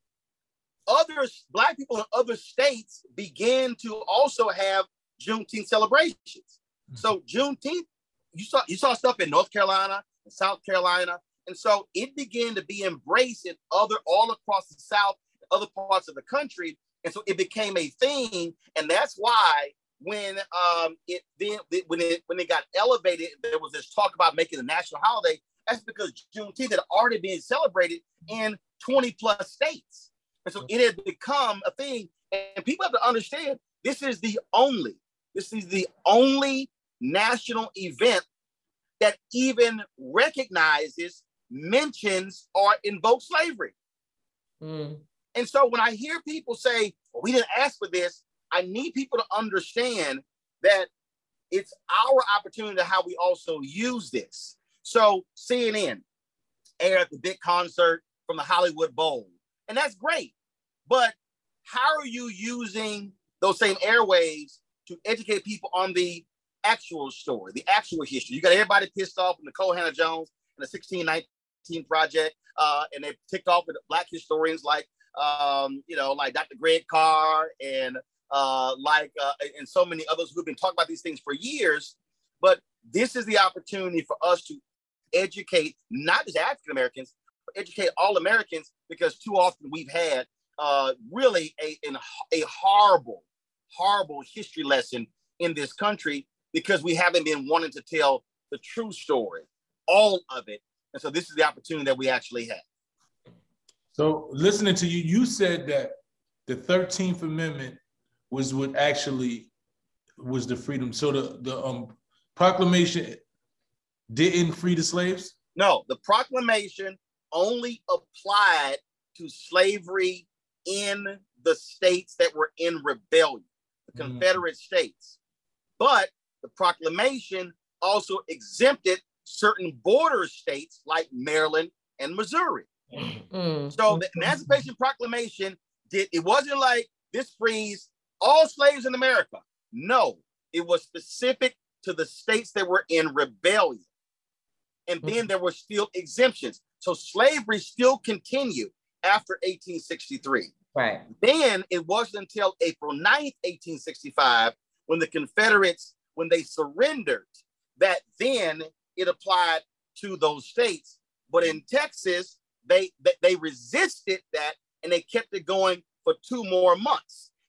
other black people in other states began to also have Juneteenth celebrations. Mm-hmm. So Juneteenth, you saw you saw stuff in North Carolina and South Carolina, and so it began to be embraced in other all across the South, other parts of the country, and so it became a thing, and that's why. When um it then when it when it got elevated, there was this talk about making a national holiday. That's because Juneteenth had already been celebrated in twenty plus states, and so it had become a thing. And people have to understand this is the only this is the only national event that even recognizes, mentions, or invokes slavery. Mm. And so when I hear people say, well, "We didn't ask for this," I need people to understand that it's our opportunity to how we also use this. So C N N aired the big concert from the Hollywood Bowl, and that's great. But how are you using those same airwaves to educate people on the actual story, the actual history? You got everybody pissed off with Nicole Hannah-Jones and the sixteen nineteen Project, uh, and they ticked off with black historians like, um, you know, like Doctor Greg Carr and Uh, like, uh, and so many others who've been talking about these things for years. But this is the opportunity for us to educate, not just African Americans, but educate all Americans, because too often we've had uh, really a, a horrible, horrible history lesson in this country because we haven't been wanting to tell the true story, all of it. And so this is the opportunity that we actually have. So listening to you, you said that the thirteenth Amendment was what actually was the freedom. So the, the um, proclamation didn't free the slaves? No, the proclamation only applied to slavery in the states that were in rebellion, the Confederate mm. states. But the proclamation also exempted certain border states like Maryland and Missouri. Mm. So the Emancipation Proclamation did, it wasn't like this frees all slaves in America. No, it was specific to the states that were in rebellion. And then mm-hmm. there were still exemptions. So slavery still continued after eighteen sixty-three. Right. Then it wasn't until April ninth, eighteen sixty-five, when the Confederates, when they surrendered, that then it applied to those states. But in Texas, they, they, they resisted that and they kept it going for two more months.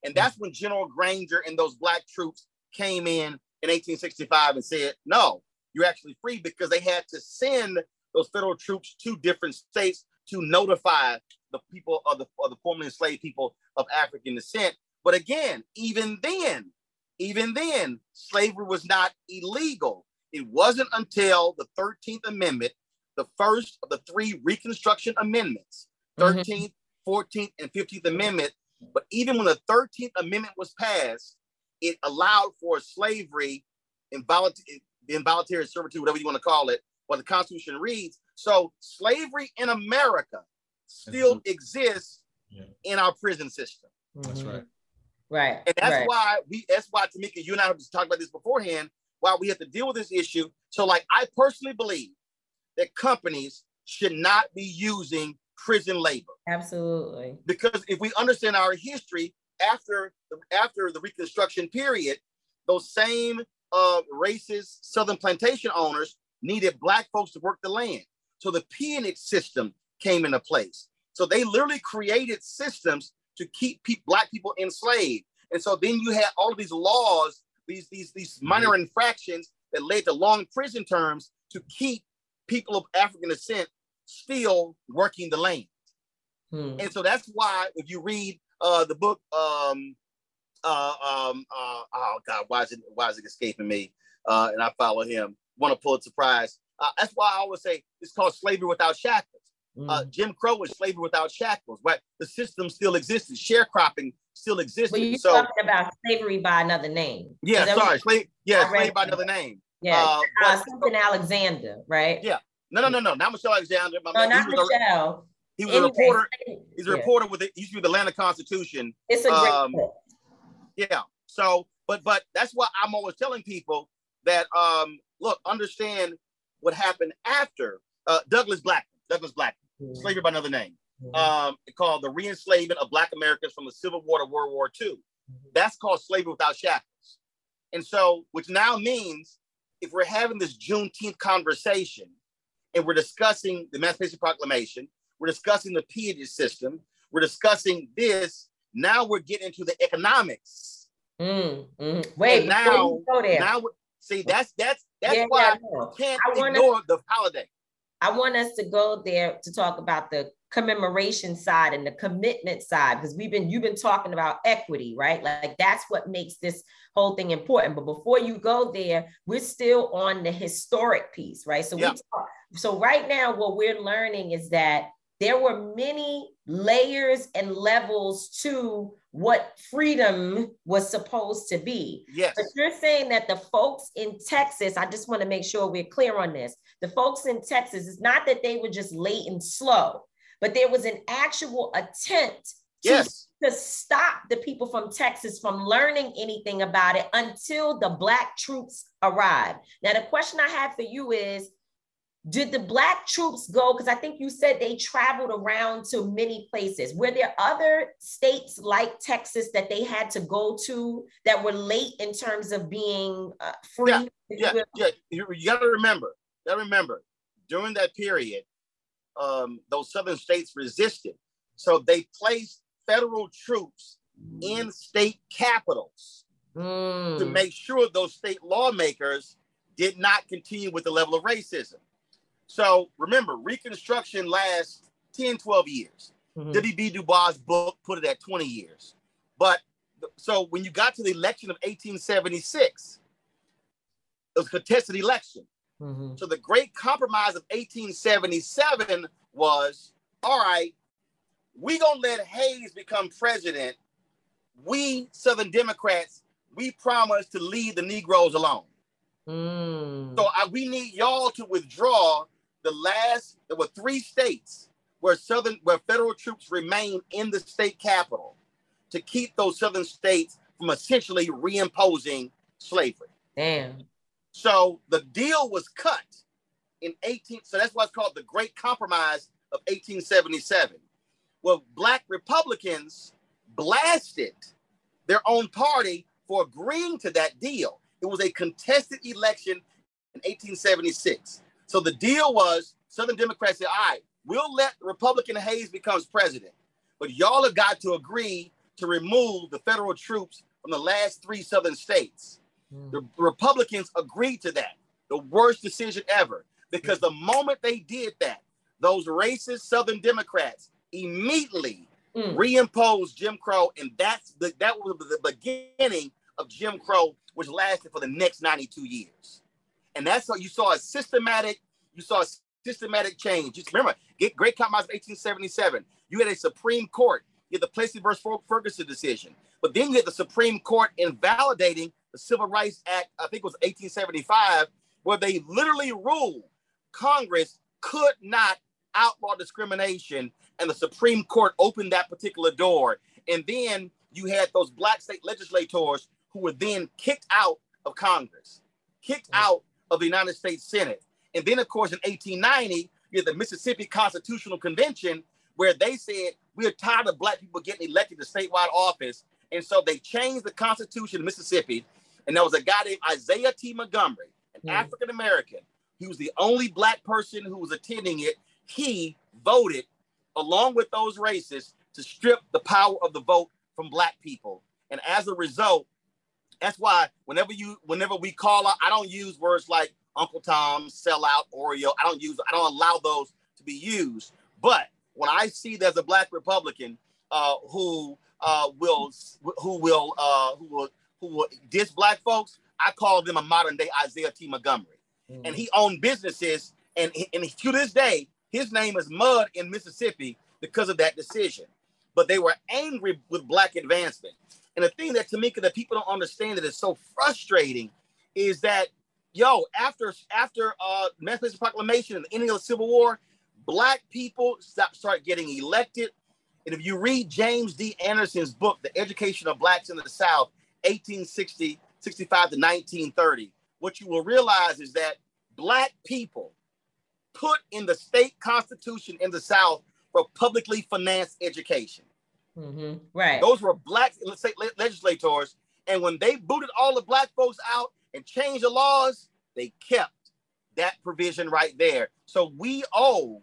And that's when General Granger and those black troops came in in eighteen sixty-five and said, no, you're actually free, because they had to send those federal troops to different states to notify the people of the, of the formerly enslaved people of African descent. But again, even then, even then, slavery was not illegal. It wasn't until the thirteenth Amendment, the first of the three Reconstruction Amendments, thirteenth, mm-hmm. fourteenth, and fifteenth Amendment. But even when the thirteenth Amendment was passed, it allowed for slavery, involuntary, involuntary servitude, whatever you want to call it, what the Constitution reads. So slavery in America still mm-hmm. exists yeah. in our prison system. That's right. Right. And that's right. why we, that's why, Tamika, you and I have talked about this beforehand, why we have to deal with this issue. So like, I personally believe that companies should not be using prison labor. Absolutely. Because if we understand our history, after the, after the Reconstruction period, those same uh, racist Southern plantation owners needed black folks to work the land. So the peonage system came into place. So they literally created systems to keep pe- black people enslaved. And so then you had all of these laws, these, these, these minor mm-hmm. infractions that led to long prison terms to keep people of African descent still working the land. Hmm. And so that's why if you read uh, the book, um, uh, um, uh, oh God, why is it, why is it escaping me? Uh, and I follow him, won a Pulitzer Prize. Uh, that's why I always say it's called Slavery Without Shackles. Mm. Uh, Jim Crow was slavery without shackles, but the system still existed. Sharecropping still existed. But you're so, talking about slavery by another name. Yeah, sorry, slave. Yeah, slave by another name. Yeah, uh, uh, but, something Alexander, right? Yeah, no, no, no, no, not Michelle Alexander. My no, man, not he was Michelle. A, he was anyway, a reporter. He's a yeah. reporter with the, he used to be the Atlanta Constitution. It's a great um, book. Yeah. So, but but that's why I'm always telling people that um, look, understand what happened after uh, Douglas Blackmun. Douglas Blackmun. Mm-hmm. Slavery by another name, mm-hmm. um, called the re-enslavement of Black Americans from the Civil War to World War Two. Mm-hmm. That's called slavery without shackles. And so, which now means if we're having this Juneteenth conversation and we're discussing the Emancipation Proclamation, we're discussing the peonage system, we're discussing this, now we're getting into the economics. Mm-hmm. Wait, and now, go there. now, see, that's that's that's yeah, why yeah, you can't wanna- ignore the holiday. I want us to go there to talk about the commemoration side and the commitment side, because we've been, you've been talking about equity, right? Like that's what makes this whole thing important. But before you go there, we're still on the historic piece, right? So, yeah. we talk, so right now what we're learning is that there were many layers and levels to what freedom was supposed to be. Yes. But you're saying that the folks in Texas, I just want to make sure we're clear on this. The folks in Texas, it's not that they were just late and slow, but there was an actual attempt to, yes. to stop the people from Texas from learning anything about it until the Black troops arrived. Now, the question I have for you is, did the Black troops go, because I think you said they traveled around to many places. Were there other states like Texas that they had to go to that were late in terms of being uh, free? Yeah, yeah, yeah. You, you got to remember, you got to remember, during that period, um, those southern states resisted. So they placed federal troops in state capitals mm. to make sure those state lawmakers did not continue with the level of racism. So remember, Reconstruction lasts ten, twelve years. Mm-hmm. W B. Du Bois' book put it at twenty years. But so when you got to the election of eighteen seventy-six, it was a contested election. Mm-hmm. So the great compromise of eighteen seventy-seven was, all right, we gonna let Hayes become president. We Southern Democrats, we promise to leave the Negroes alone. Mm. So I, we need y'all to withdraw the last, there were three states where Southern, where federal troops remain in the state capital to keep those Southern states from essentially reimposing slavery. Damn. So the deal was cut in eighteen, so that's what's called the Great Compromise of eighteen seventy-seven. Well, Black Republicans blasted their own party for agreeing to that deal. It was a contested election in eighteen seventy-six. So the deal was Southern Democrats said, all right, we'll let Republican Hayes becomes president, but y'all have got to agree to remove the federal troops from the last three southern states. Mm. The Republicans agreed to that. The worst decision ever. Because the moment they did that, those racist Southern Democrats immediately mm. reimposed Jim Crow, and that's the, that was the beginning of Jim Crow, which lasted for the next ninety-two years. And that's how you saw a systematic, you saw a systematic change. Just remember, get Great Compromise of eighteen seventy-seven. You had a Supreme Court. You had the Plessy versus Ferguson decision. But then you had the Supreme Court invalidating the Civil Rights Act, I think it was eighteen seventy-five, where they literally ruled Congress could not outlaw discrimination, and the Supreme Court opened that particular door. And then you had those black state legislators who were then kicked out of Congress, kicked mm-hmm. out of the United States Senate. And then, of course, in eighteen ninety, you had the Mississippi Constitutional Convention, where they said, we're tired of black people getting elected to statewide office. And so they changed the Constitution of Mississippi. And there was a guy named Isaiah T. Montgomery, an mm-hmm. African-American. He was the only black person who was attending it. He voted, along with those racists, to strip the power of the vote from black people. And as a result, that's why whenever you, whenever we call out, I don't use words like Uncle Tom, sellout, Oreo. I don't use, I don't allow those to be used. But when I see there's a black Republican uh, who uh, will, who will, uh, who will, who will diss black folks, I call them a modern day Isaiah T. Montgomery. Mm-hmm. And he owned businesses, and, and to this day, his name is mud in Mississippi because of that decision. But they were angry with black advancement. And the thing that, Tamika, that people don't understand that is so frustrating is that, yo, after after uh, Emancipation Proclamation and the ending of the Civil War, black people start, start getting elected. And if you read James D. Anderson's book, The Education of Blacks in the South, eighteen sixty, sixty-five to nineteen thirty, what you will realize is that black people put in the state constitution in the South for publicly financed education. Mm-hmm. Right. Those were black state legislators. And when they booted all the black folks out and changed the laws, they kept that provision right there. So we owe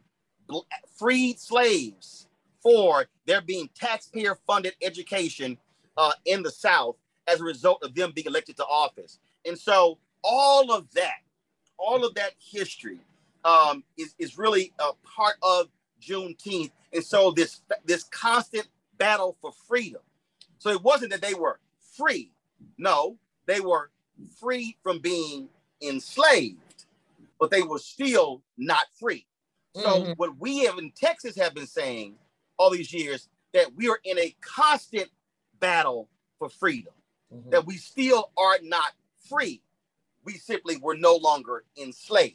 freed slaves for there being taxpayer funded education uh, in the South as a result of them being elected to office. And so all of that, all of that history um, is, is really a part of Juneteenth. And so this, this constant battle for freedom. So it wasn't that they were free. No, they were free from being enslaved, but they were still not free. So mm-hmm. what we have in Texas have been saying all these years, that we are in a constant battle for freedom, mm-hmm. that we still are not free. We simply were no longer enslaved.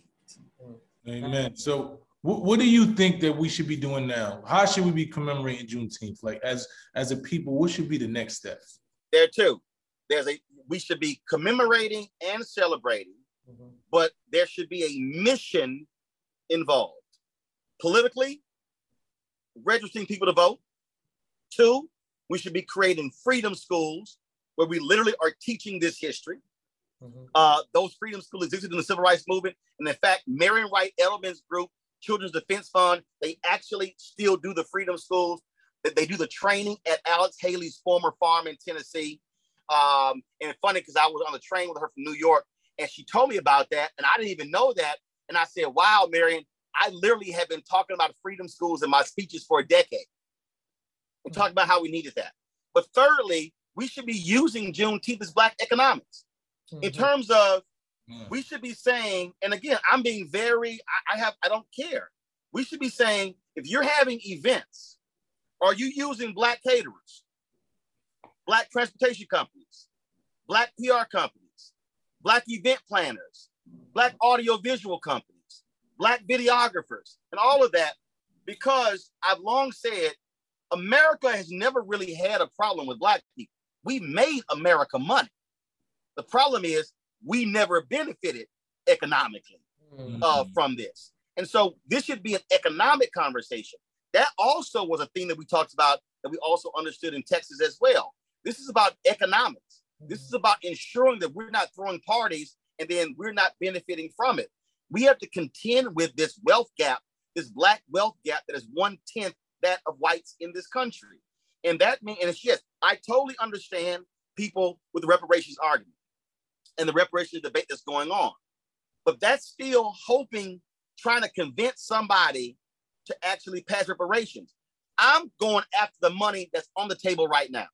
Amen. So what, what do you think that we should be doing now? How should we be commemorating Juneteenth? Like as, as a people, what should be the next steps? There too. There's a, we should be commemorating and celebrating, mm-hmm. but there should be a mission involved. Politically, registering people to vote. Two, we should be creating freedom schools where we literally are teaching this history. Mm-hmm. Uh, those freedom schools existed in the civil rights movement. And in fact, Marion Wright Edelman's group, Children's Defense Fund, they actually still do the freedom schools. They do the training at Alex Haley's former farm in Tennessee. Um, and it's funny because I was on the train with her from New York and she told me about that. And I didn't even know that. And I said, wow, Marion, I literally have been talking about freedom schools in my speeches for a decade. We talked about how we needed that. But thirdly, we should be using Juneteenth as Black economics. Mm-hmm. In terms of, mm. we should be saying, and again, I'm being very, I, I have, I don't care. We should be saying, if you're having events, are you using Black caterers, Black transportation companies, Black P R companies, Black event planners, Black audiovisual companies, Black videographers, and all of that? Because I've long said, America has never really had a problem with Black people. We made America money. The problem is we never benefited economically mm-hmm. uh, from this. And so this should be an economic conversation. That also was a thing that we talked about, that we also understood in Texas as well. This is about economics. Mm-hmm. This is about ensuring that we're not throwing parties and then we're not benefiting from it. We have to contend with this wealth gap, this Black wealth gap that is one-tenth that of whites in this country. And that means, and it's yes, I totally understand people with the reparations argument and the reparations debate that's going on. But that's still hoping, trying to convince somebody to actually pass reparations. I'm going after the money that's on the table right now.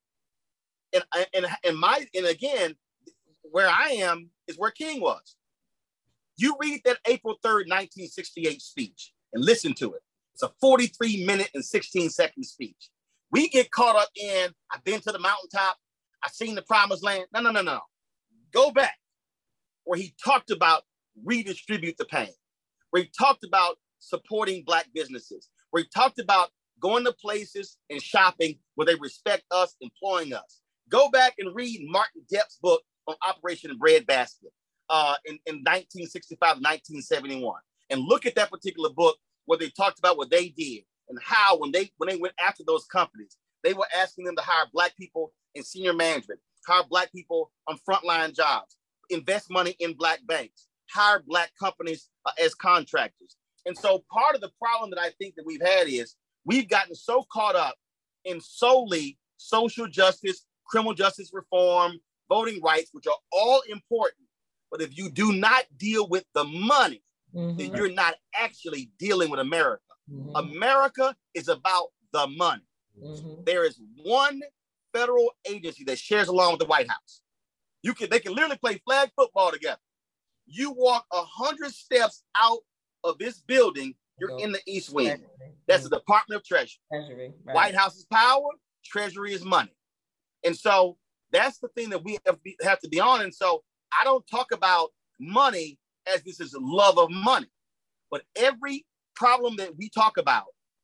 And, and, and my, and again, where I am is where King was. You read that April third, nineteen sixty-eight speech and listen to it. It's a forty-three minute and sixteen second speech. We get caught up in, I've been to the mountaintop, I've seen the promised land. No, no, no, no. Go back where he talked about redistribute the pain, where he talked about supporting Black businesses, where he talked about going to places and shopping where they respect us, employing us. Go back and read Martin Depp's book on Operation Breadbasket uh, in, in nineteen sixty-five, nineteen seventy-one. And look at that particular book where they talked about what they did and how when they when they went after those companies, they were asking them to hire Black people in senior management, hire Black people on frontline jobs, invest money in Black banks, hire Black companies uh, as contractors. And so part of the problem that I think that we've had is we've gotten so caught up in solely social justice, criminal justice reform, voting rights, which are all important. But if you do not deal with the money, mm-hmm. then you're not actually dealing with America. Mm-hmm. America is about the money. Mm-hmm. There is one federal agency that shares along with the White House. You can, they can literally play flag football together. You walk a hundred steps out of this building, you're in the East Wing. Treasury. That's the Department of Treasury. Treasury right. White House is power, Treasury is money. And so that's the thing that we have, have to be on. And so I don't talk about money as this is love of money, but every problem that we talk about,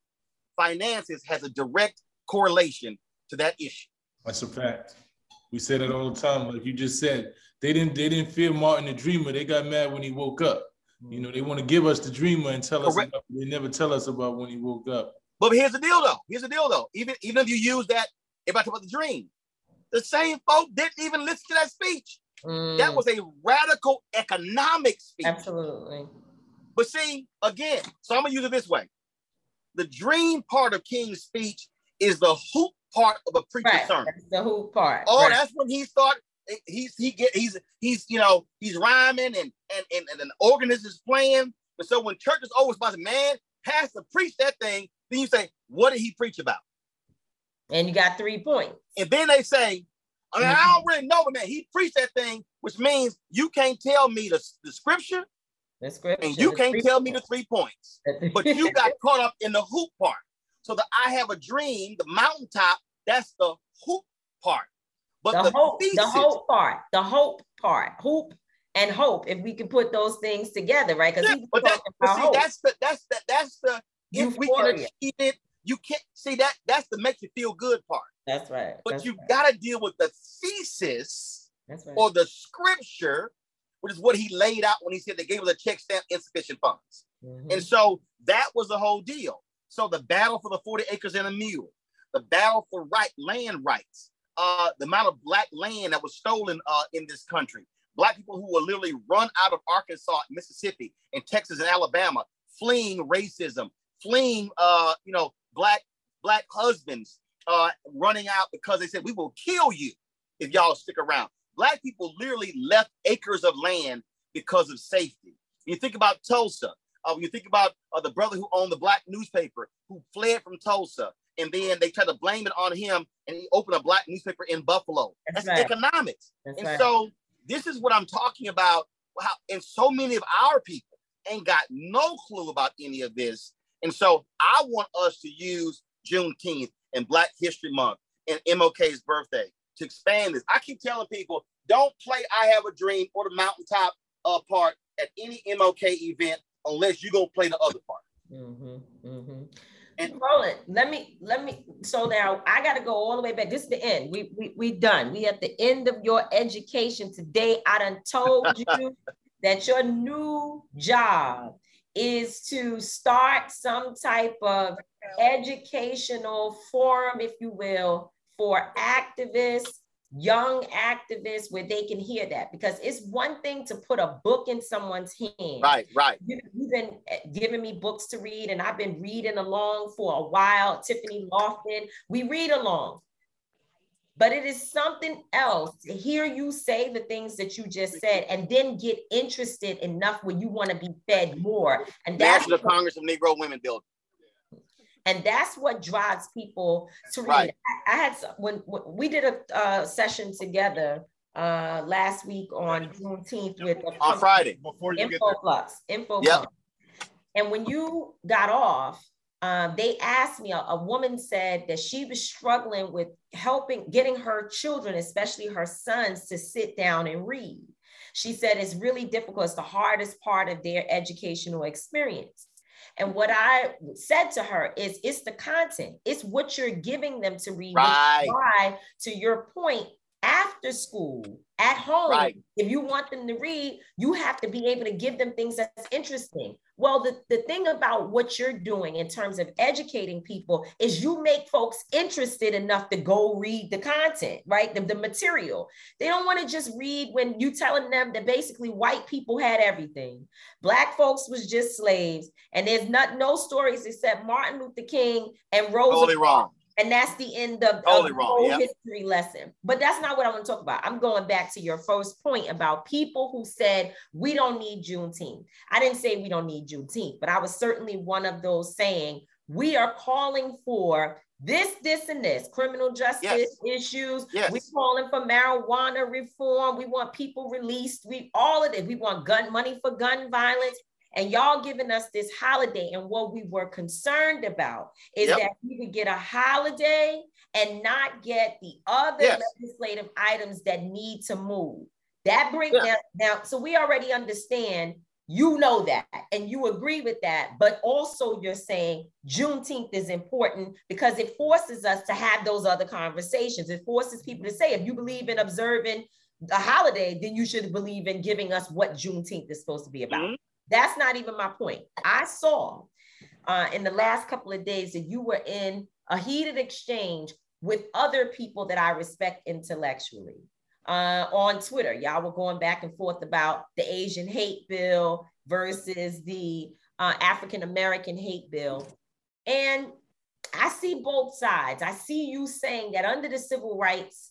finances has a direct correlation to that issue. That's a fact. We say that all the time. Like you just said, they didn't they didn't fear Martin the Dreamer. They got mad when he woke up. You know, they want to give us the dreamer and tell us about, they never tell us about when he woke up. But here's the deal though. Here's the deal though. Even, even if you use that, if I talk about the dream, the same folk didn't even listen to that speech. Mm. That was a radical economic speech. Absolutely. But see, again, so I'm gonna use it this way. The dream part of King's speech is the hoop part of a preacher's right. sermon. That's the hoop part. Oh, right. That's when he started. He's he get he's he's you know he's rhyming and and and, and an organist is playing. But so when church is always about man, pastor preach that thing, then you say, what did he preach about? And you got three points. And then they say, I mean, mm-hmm. I don't really know, but man, he preached that thing, which means you can't tell me the, the scripture, the scripture, and you can't tell me the three points. But you got caught up in the hoop part. So the I have a dream, the mountaintop, that's the hoop part. But the, the hope, thesis, the hope part, the hope part, hoop and hope. If we can put those things together, right? Because yeah, but, that, but see, that's the that's the that's the if we can achieve it, you can't see that. That's the make you feel good part. That's right. But that's you right. got to deal with the thesis that's right. or the scripture, which is what he laid out when he said they gave us a check stamp insufficient funds. Mm-hmm. And so that was the whole deal. So the battle for the forty acres and a mule, the battle for right land rights. Uh, the amount of Black land that was stolen uh, in this country. Black people who were literally run out of Arkansas, Mississippi, and Texas and Alabama, fleeing racism, fleeing, uh, you know, black black husbands uh, running out because they said, we will kill you if y'all stick around. Black people literally left acres of land because of safety. You think about Tulsa. Uh, when you think about uh, the brother who owned the Black newspaper who fled from Tulsa, and then they try to blame it on him, and he opened a Black newspaper in Buffalo. That's, That's right. economics. That's and right. so this is what I'm talking about. How, and so many of our people ain't got no clue about any of this. And so I want us to use Juneteenth and Black History Month and M L K's birthday to expand this. I keep telling people, don't play I Have a Dream or the mountaintop uh, part at any M L K event unless you're going to play the other part. Mm-hmm, mm-hmm. And Roland, let me, let me, so now I got to go all the way back. This is the end. We, we, we done. We at the end of your education today. I done told you that your new job is to start some type of educational forum, if you will, for activists young activists where they can hear that, because it's one thing to put a book in someone's hand. Right, right. You, you've been giving me books to read, and I've been reading along for a while. Tiffany Lofton, we read along. But it is something else to hear you say the things that you just said and then get interested enough where you want to be fed more. And that's National Congress of Negro Women building. And that's what drives people to read. Right. I, I had when, when we did a uh, session together uh, last week on Juneteenth with a on Friday before you Infoflux. Infoflux. Yep. And when you got off, um, they asked me. A, a woman said that she was struggling with helping getting her children, especially her sons, to sit down and read. She said it's really difficult. It's the hardest part of their educational experience. And what I said to her is, it's the content. It's what you're giving them to read. Right. Why, to your point, after school, at home, right. If you want them to read, you have to be able to give them things that's interesting. Well, the, the thing about what you're doing in terms of educating people is you make folks interested enough to go read the content, right? The, the material. They don't want to just read when you telling them that basically white people had everything. Black folks was just slaves. And there's not no stories except Martin Luther King and Rosa. Totally wrong. And that's the end of, totally of the wrong. whole Yep. history lesson. But that's not what I want to talk about. I'm going back to your first point about people who said, we don't need Juneteenth. I didn't say we don't need Juneteenth, but I was certainly one of those saying, we are calling for this, this, and this, criminal justice yes. issues. Yes. We're calling for marijuana reform. We want people released. We all of it. We want gun money for gun violence. And y'all giving us this holiday. And what we were concerned about is yep. that we would get a holiday and not get the other yes. legislative items that need to move. That brings yeah. down, so we already understand, you know that, and you agree with that, but also you're saying Juneteenth is important because it forces us to have those other conversations. It forces people to say, if you believe in observing a holiday, then you should believe in giving us what Juneteenth is supposed to be about. Mm-hmm. That's not even my point. I saw uh, in the last couple of days that you were in a heated exchange with other people that I respect intellectually uh, on Twitter. Y'all were going back and forth about the Asian hate bill versus the uh, African-American hate bill. And I see both sides. I see you saying that under the civil rights,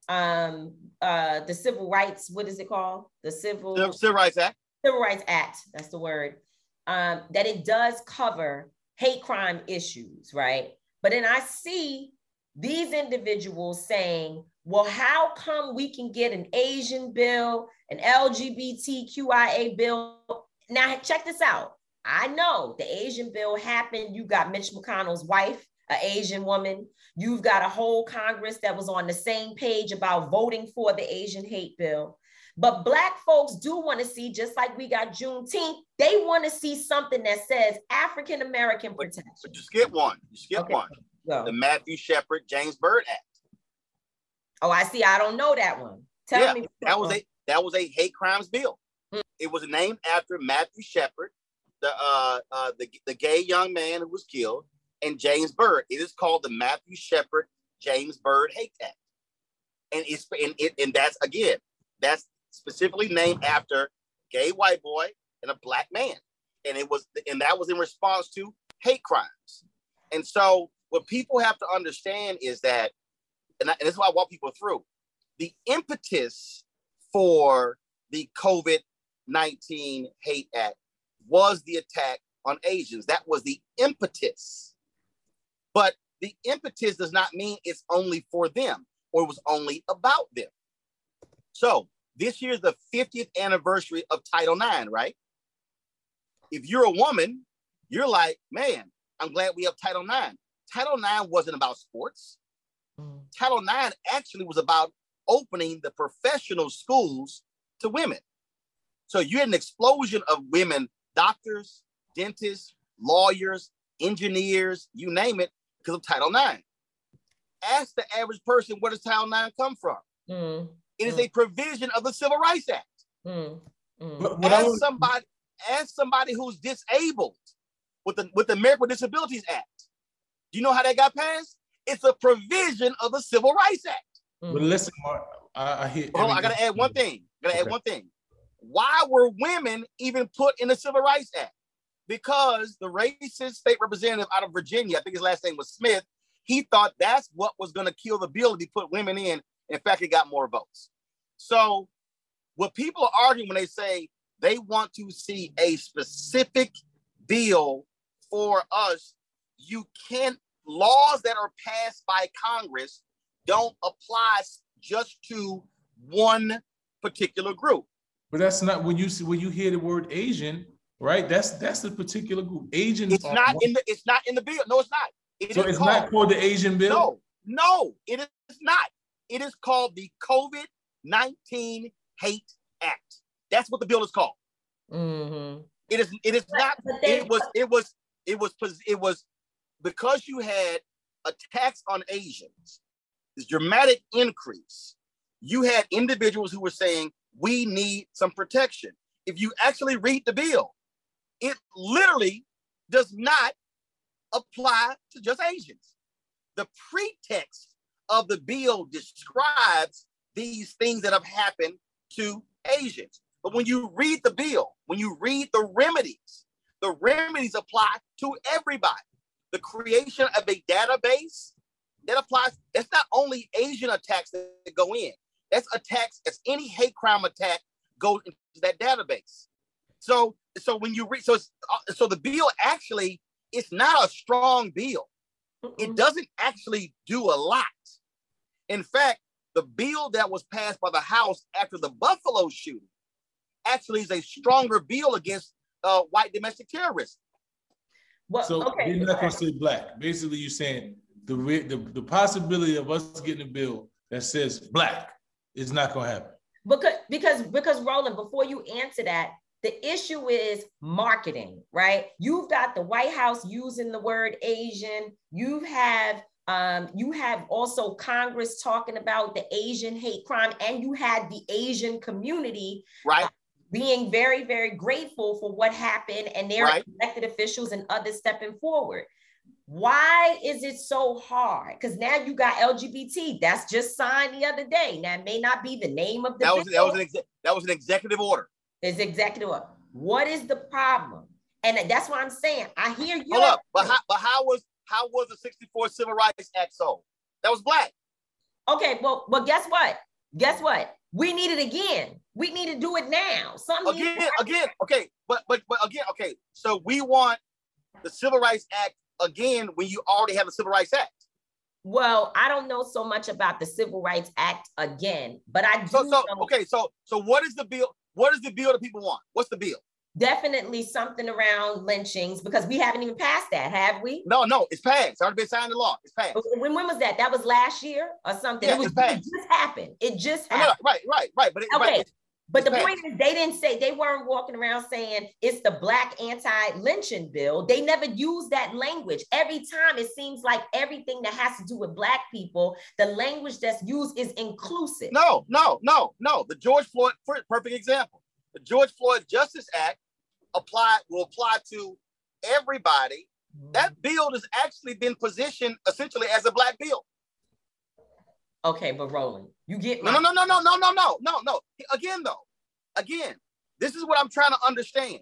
um, uh, the civil rights, what is it called? The Civil, the Civil Rights Act. Civil Rights Act, that's the word, um, that it does cover hate crime issues, right? But then I see these individuals saying, well, how come we can get an Asian bill, an L G B T Q I A bill? Now, check this out. I know the Asian bill happened. You got Mitch McConnell's wife, an Asian woman. You've got a whole Congress that was on the same page about voting for the Asian hate bill. But Black folks do want to see, just like we got Juneteenth, they want to see something that says African-American protection. But you skip one. You skip okay. one. Go. The Matthew Shepard, James Byrd Act. Oh, I see. I don't know that one. Tell yeah, me. That was a that was a hate crimes bill. Mm. It was named after Matthew Shepard, the uh, uh the, the gay young man who was killed, and James Byrd. It is called the Matthew Shepard, James Byrd Hate Act. And it's and it and that's again, that's specifically named after gay white boy and a Black man. And it was, and that was in response to hate crimes. And so what people have to understand is that, and, I, and this is why I walk people through, the impetus for the COVID nineteen Hate Act was the attack on Asians. That was the impetus. But the impetus does not mean it's only for them or it was only about them. So this year's the fiftieth anniversary of Title nine, right? If you're a woman, you're like, man, I'm glad we have Title nine. Title nine wasn't about sports. Mm. Title nine actually was about opening the professional schools to women. So you had an explosion of women, doctors, dentists, lawyers, engineers, you name it, because of Title nine. Ask the average person, where does Title nine come from? Mm. It is mm. a provision of the Civil Rights Act. Mm. Mm. Ask somebody, ask somebody who's disabled with the with the American Disabilities Act. Do you know how that got passed? It's a provision of the Civil Rights Act. Mm-hmm. But listen, Mark, I, I hear. Hold on, I gotta add one thing. Gotta okay. add one thing. Why were women even put in the Civil Rights Act? Because the racist state representative out of Virginia, I think his last name was Smith, he thought that's what was going to kill the bill if he put women in. In fact, it got more votes. So what people are arguing when they say they want to see a specific bill for us, you can't, laws that are passed by Congress don't apply just to one particular group. But that's not, when you see, when you hear the word Asian, right? That's that's the particular group. Asian. It's not in the. It's not in the bill. No, it's not. It so it's called, not called the Asian bill. No, no, it is not. It is called the COVID nineteen Hate Act. That's what the bill is called. Mm-hmm. It is. It is not. It was. It was. It was. It was because you had a tax on Asians, this dramatic increase. You had individuals who were saying we need some protection. If you actually read the bill, it literally does not apply to just Asians. The pretext of the bill describes these things that have happened to Asians. But when you read the bill, when you read the remedies, the remedies apply to everybody. The creation of a database that applies, that's not only Asian attacks that go in. That's attacks, as any hate crime attack goes into that database. So, so when you read, so it's, so the bill actually, it's not a strong bill. It doesn't actually do a lot. In fact, the bill that was passed by the House after the Buffalo shooting actually is a stronger bill against uh, white domestic terrorism. Well, so okay. You're not gonna say black. Basically, you're saying the, the the possibility of us getting a bill that says black is not gonna happen. Because because because Roland, before you answer that, the issue is marketing, right? You've got the White House using the word Asian. You have um, you have also Congress talking about the Asian hate crime, and you had the Asian community, right, uh, being very, very grateful for what happened, and their right. elected officials and others stepping forward. Why is it so hard? Because now you got L G B T. That's just signed the other day. Now it may not be the name of the that was bill. that was an exe- that was an executive order. It's executive order. What is the problem? And that's what I'm saying. I hear you. Hold up, but how, but how was how was the sixty-four Civil Rights Act so? That was black. Okay, well, well, guess what? Guess what? We need it again. We need to do it now. Something again, again. Okay, but but but again, okay. So we want the Civil Rights Act again when you already have the Civil Rights Act. Well, I don't know so much about the Civil Rights Act again, but I do. So, so know- okay, so so what is the bill? What is the bill that people want? What's the bill? Definitely something around lynchings, because we haven't even passed that, have we? No, no, it's passed. It's already been signed into law. It's passed. When, when was that? That was last year or something? Yeah, it, was, it's passed. It just happened. It just happened. No, no, right, right, right. But it, okay. Right, But the point is, they didn't say, they weren't walking around saying it's the black anti-lynching bill. They never used that language. Every time it seems like everything that has to do with black people, the language that's used is inclusive. No, no, no, no. The George Floyd, perfect example. The George Floyd Justice Act apply will apply to everybody. Mm-hmm. That bill has actually been positioned essentially as a black bill. Okay, but Roland, you get my- no, no, no, no, no, no, no, no, no. Again, though, again, this is what I'm trying to understand.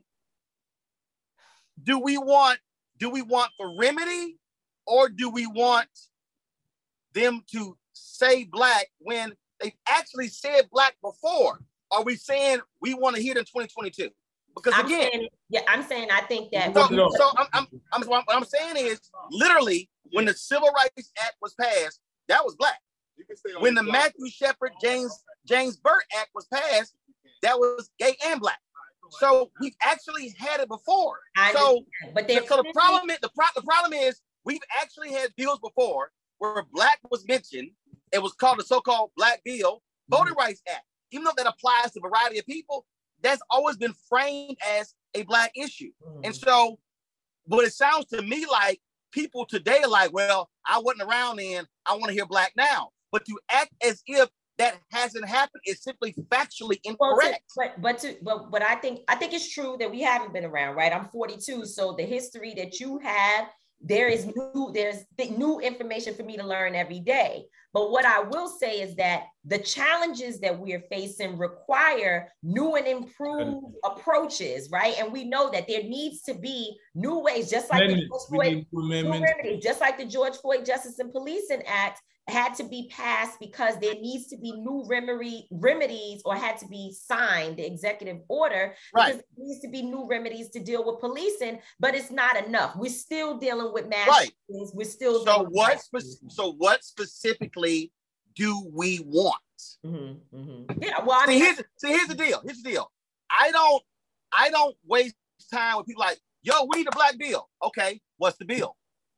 Do we want, do we want the remedy, or do we want them to say black when they've actually said black before? Are we saying we want to hear it in twenty twenty-two? Because I'm again, saying, yeah, I'm saying I think that. So, so I'm, I'm, I'm, what I'm saying is, literally, when the Civil Rights Act was passed, that was black. When the Matthew Shepard James James Burt Act was passed, that was gay and black. So we've actually had it before. I so, but so the problem is the, pro- the problem is we've actually had bills before where black was mentioned. It was called the so-called Black Bill, Voting mm-hmm. Rights Act. Even though that applies to a variety of people, that's always been framed as a black issue. Mm-hmm. And so, but it sounds to me like people today are like, well, I wasn't around then, I want to hear black now. But to act as if that hasn't happened is simply factually incorrect. Well, to, but but to, but but I think I think it's true that we haven't been around, right? I'm forty-two, so the history that you have there is new, there's new information for me to learn every day. But what I will say is that the challenges that we're facing require new and improved approaches, right? And we know that there needs to be new ways, just like the George Floyd, new remedies, just like the George Floyd Justice and Policing Act had to be passed because there needs to be new remedy, remedies or had to be signed, the executive order, right. because there needs to be new remedies to deal with policing, but it's not enough. We're still dealing with mass right. shootings. We're still so what spe- so what specifically do we want? Mm-hmm, mm-hmm. Yeah, well, I see, mean, here's, see, here's the deal. Here's the deal. I don't, I don't waste time with people like, yo, we need a black bill. Okay, what's the bill?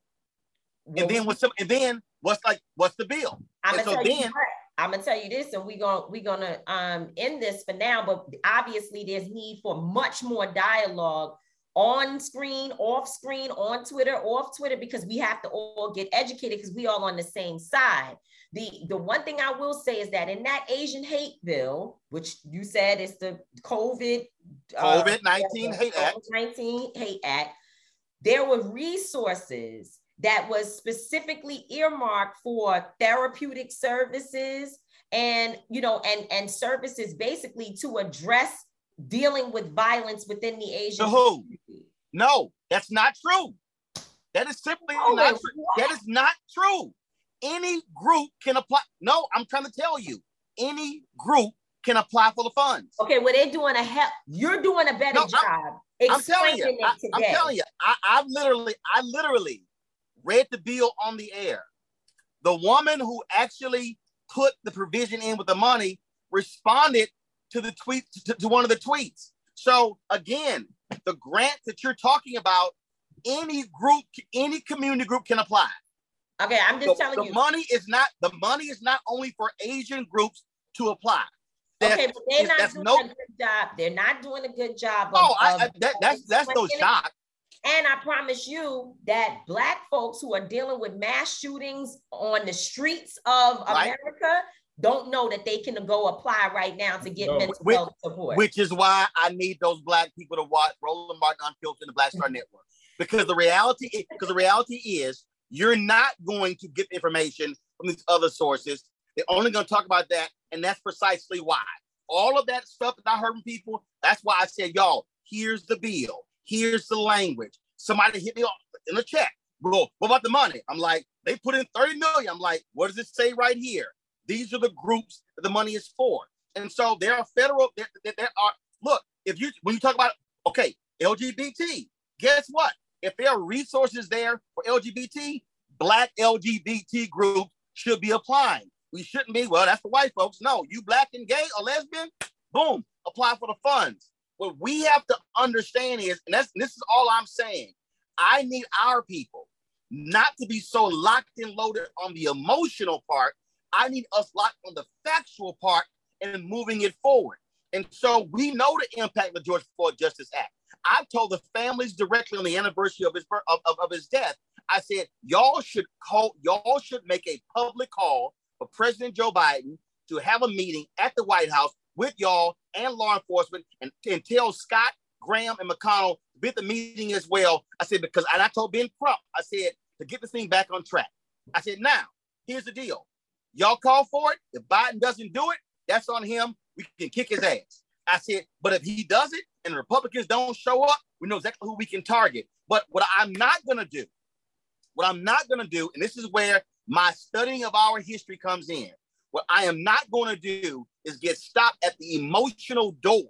Well, and then what's some, and then what's like, what's the bill? I'm and gonna so tell then, you what, I'm gonna tell you this, and we're gonna we're gonna um end this for now. But obviously, there's need for much more dialogue on screen, off screen, on Twitter, off Twitter, because we have to all get educated because we all on the same side. The, the one thing I will say is that in that Asian hate bill, which you said is the COVID COVID nineteen uh, hate act, COVID nineteen hate act, there were resources that was specifically earmarked for therapeutic services and, you know, and, and services basically to address dealing with violence within the Asian to who? community. No, that's not true. That is simply oh, not true. What? That is not true. Any group can apply. No, I'm trying to tell you, any group can apply for the funds. Okay, well, they're doing a help. You're doing a better no, job. I'm, I'm telling you. I, I'm telling you. I, I literally, I literally read the bill on the air. The woman who actually put the provision in with the money responded to the tweet, to, to one of the tweets. So again, the grant that you're talking about, any group, any community group can apply. Okay, I'm just the, telling the you. The money is not, the money is not only for Asian groups to apply. That's, okay, but they're not doing no, a good job. They're not doing a good job. Of, oh, I, of, I, that, that's that's no shock. And I promise you that Black folks who are dealing with mass shootings on the streets of right. America don't know that they can go apply right now to get no. mental which, health support. Which is why I need those Black people to watch Roland Martin Unfiltered and the Black Star Network. Because the reality, because the reality is, you're not going to get information from these other sources. They're only going to talk about that, and that's precisely why. All of that stuff that I heard from people, that's why I said, y'all, here's the bill. Here's the language. Somebody hit me in the chat. Bro, what about the money? I'm like, they put in thirty million. I'm like, what does it say right here? These are the groups that the money is for. And so there are federal, there, there, there are, look, if you, when you talk about, okay, L G B T, guess what? If there are resources there for L G B T, Black L G B T groups should be applying. We shouldn't be, well, that's for white folks. No, you Black and gay or lesbian, boom, apply for the funds. What we have to understand is, and that's, this is all I'm saying, I need our people not to be so locked and loaded on the emotional part. I need us locked on the factual part and moving it forward. And so we know the impact of the George Floyd Justice Act. I told the families directly on the anniversary of his of, of, of his death, I said, y'all should call, y'all should make a public call for President Joe Biden to have a meeting at the White House with y'all and law enforcement and, and tell Scott, Graham, and McConnell to be at the meeting as well. I said, because, and I told Ben Crump, I said, to get this thing back on track. I said, now, here's the deal. Y'all call for it. If Biden doesn't do it, that's on him. We can kick his ass. I said, but if he does it and the Republicans don't show up, we know exactly who we can target. But what I'm not going to do, what I'm not going to do, and this is where my studying of our history comes in, what I am not going to do is get stopped at the emotional door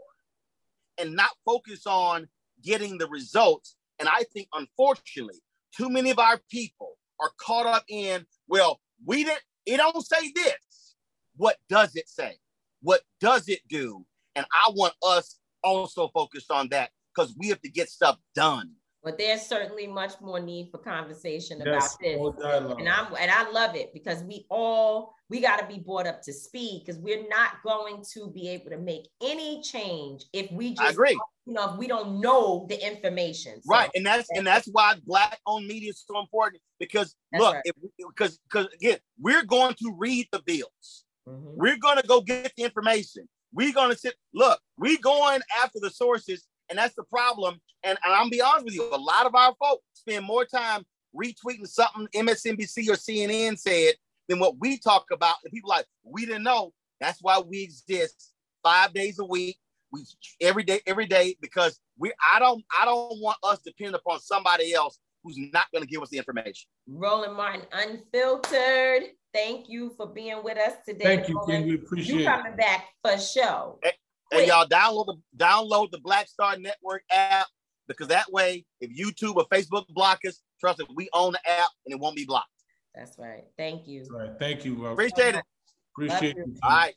and not focus on getting the results. And I think, unfortunately, too many of our people are caught up in, well, we didn't, it don't say this. What does it say? What does it do? And I want us also focused on that because we have to get stuff done. But there's certainly much more need for conversation yes, about this. And I'm and I love it because we all we got to be brought up to speed because we're not going to be able to make any change if we just I agree. You know, if we don't know the information. So right. And that's, that's and that's why Black owned media is so important because look, right. if, because because again, we're going to read the bills. Mm-hmm. We're going to go get the information. We're going to sit, look, we're going after the sources. And that's the problem. And, and I'm be honest with you, a lot of our folks spend more time retweeting something M S N B C or C N N said than what we talk about. And people are like, we didn't know. That's why we exist five days a week. We every day, every day, because we I don't I don't want us to depend upon somebody else who's not going to give us the information. Roland Martin Unfiltered. Thank you for being with us today. Thank you, Roland. King. We appreciate it. You coming back for show. Hey, hey y'all, download the download the Black Star Network app, because that way, if YouTube or Facebook block us, trust us, we own the app and it won't be blocked. That's right. Thank you. That's right. Thank you. Bro. Appreciate it. Appreciate it. All right.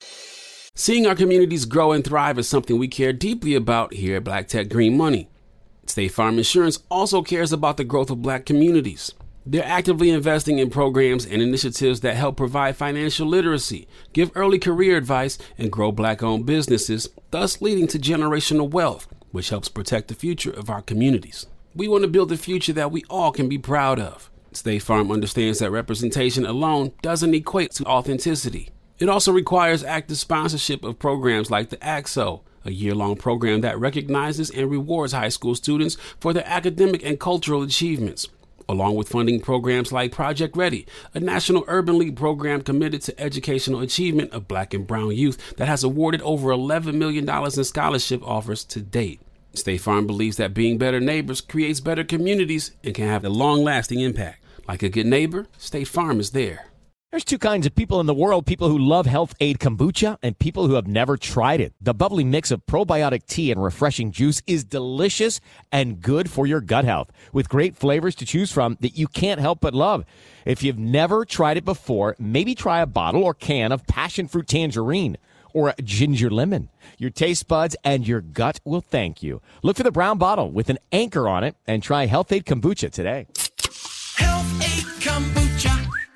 Seeing our communities grow and thrive is something we care deeply about here at Black Tech Green Money. State Farm Insurance also cares about the growth of Black communities. They're actively investing in programs and initiatives that help provide financial literacy, give early career advice, and grow Black-owned businesses, thus leading to generational wealth, which helps protect the future of our communities. We want to build a future that we all can be proud of. State Farm understands that representation alone doesn't equate to authenticity. It also requires active sponsorship of programs like the A X O, a year-long program that recognizes and rewards high school students for their academic and cultural achievements, along with funding programs like Project Ready, a National Urban League program committed to educational achievement of Black and brown youth that has awarded over eleven million dollars in scholarship offers to date. State Farm believes that being better neighbors creates better communities and can have a long-lasting impact. Like a good neighbor, State Farm is there. There's two kinds of people in the world, people who love Health Aid Kombucha and people who have never tried it. The bubbly mix of probiotic tea and refreshing juice is delicious and good for your gut health, with great flavors to choose from that you can't help but love. If you've never tried it before, maybe try a bottle or can of passion fruit tangerine or ginger lemon. Your taste buds and your gut will thank you. Look for the brown bottle with an anchor on it and try Health Aid Kombucha today. Health Aid Kombucha.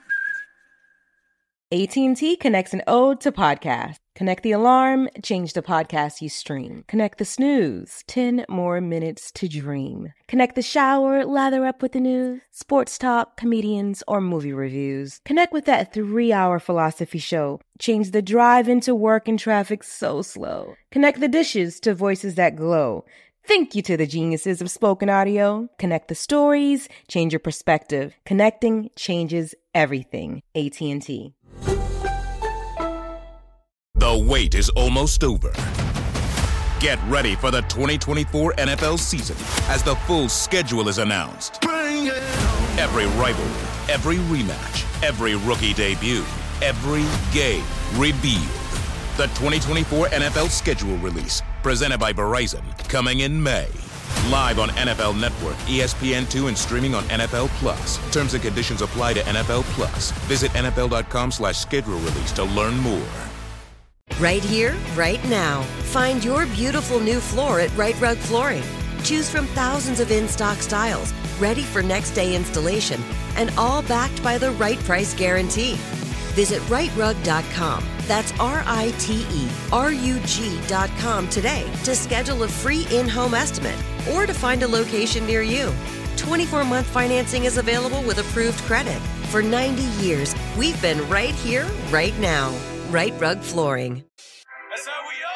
A T and T connects an ode to podcasts. Connect the alarm, change the podcast you stream. Connect the snooze, ten more minutes to dream. Connect the shower, lather up with the news, sports talk, comedians, or movie reviews. Connect with that three-hour philosophy show. Change the drive into work and traffic so slow. Connect the dishes to voices that glow. Thank you to the geniuses of spoken audio. Connect the stories, change your perspective. Connecting changes everything. A T and T. The wait is almost over. Get ready for the twenty twenty-four N F L season as the full schedule is announced. Every rivalry, every rematch, every rookie debut, every game revealed. The twenty twenty-four N F L schedule release, presented by Verizon, coming in May. Live on N F L Network, E S P N two, and streaming on N F L Plus. Terms and conditions apply to N F L Plus. Visit N F L dot com slash schedule release to learn more. Right here, right now. Find your beautiful new floor at Right Rug Flooring. Choose from thousands of in-stock styles, ready for next day installation, and all backed by the right price guarantee. Visit right rug dot com. That's R I T E R U G dot com today to schedule a free in-home estimate or to find a location near you. twenty-four month financing is available with approved credit. For ninety years, we've been right here, right now. Right Rug Flooring. That's how we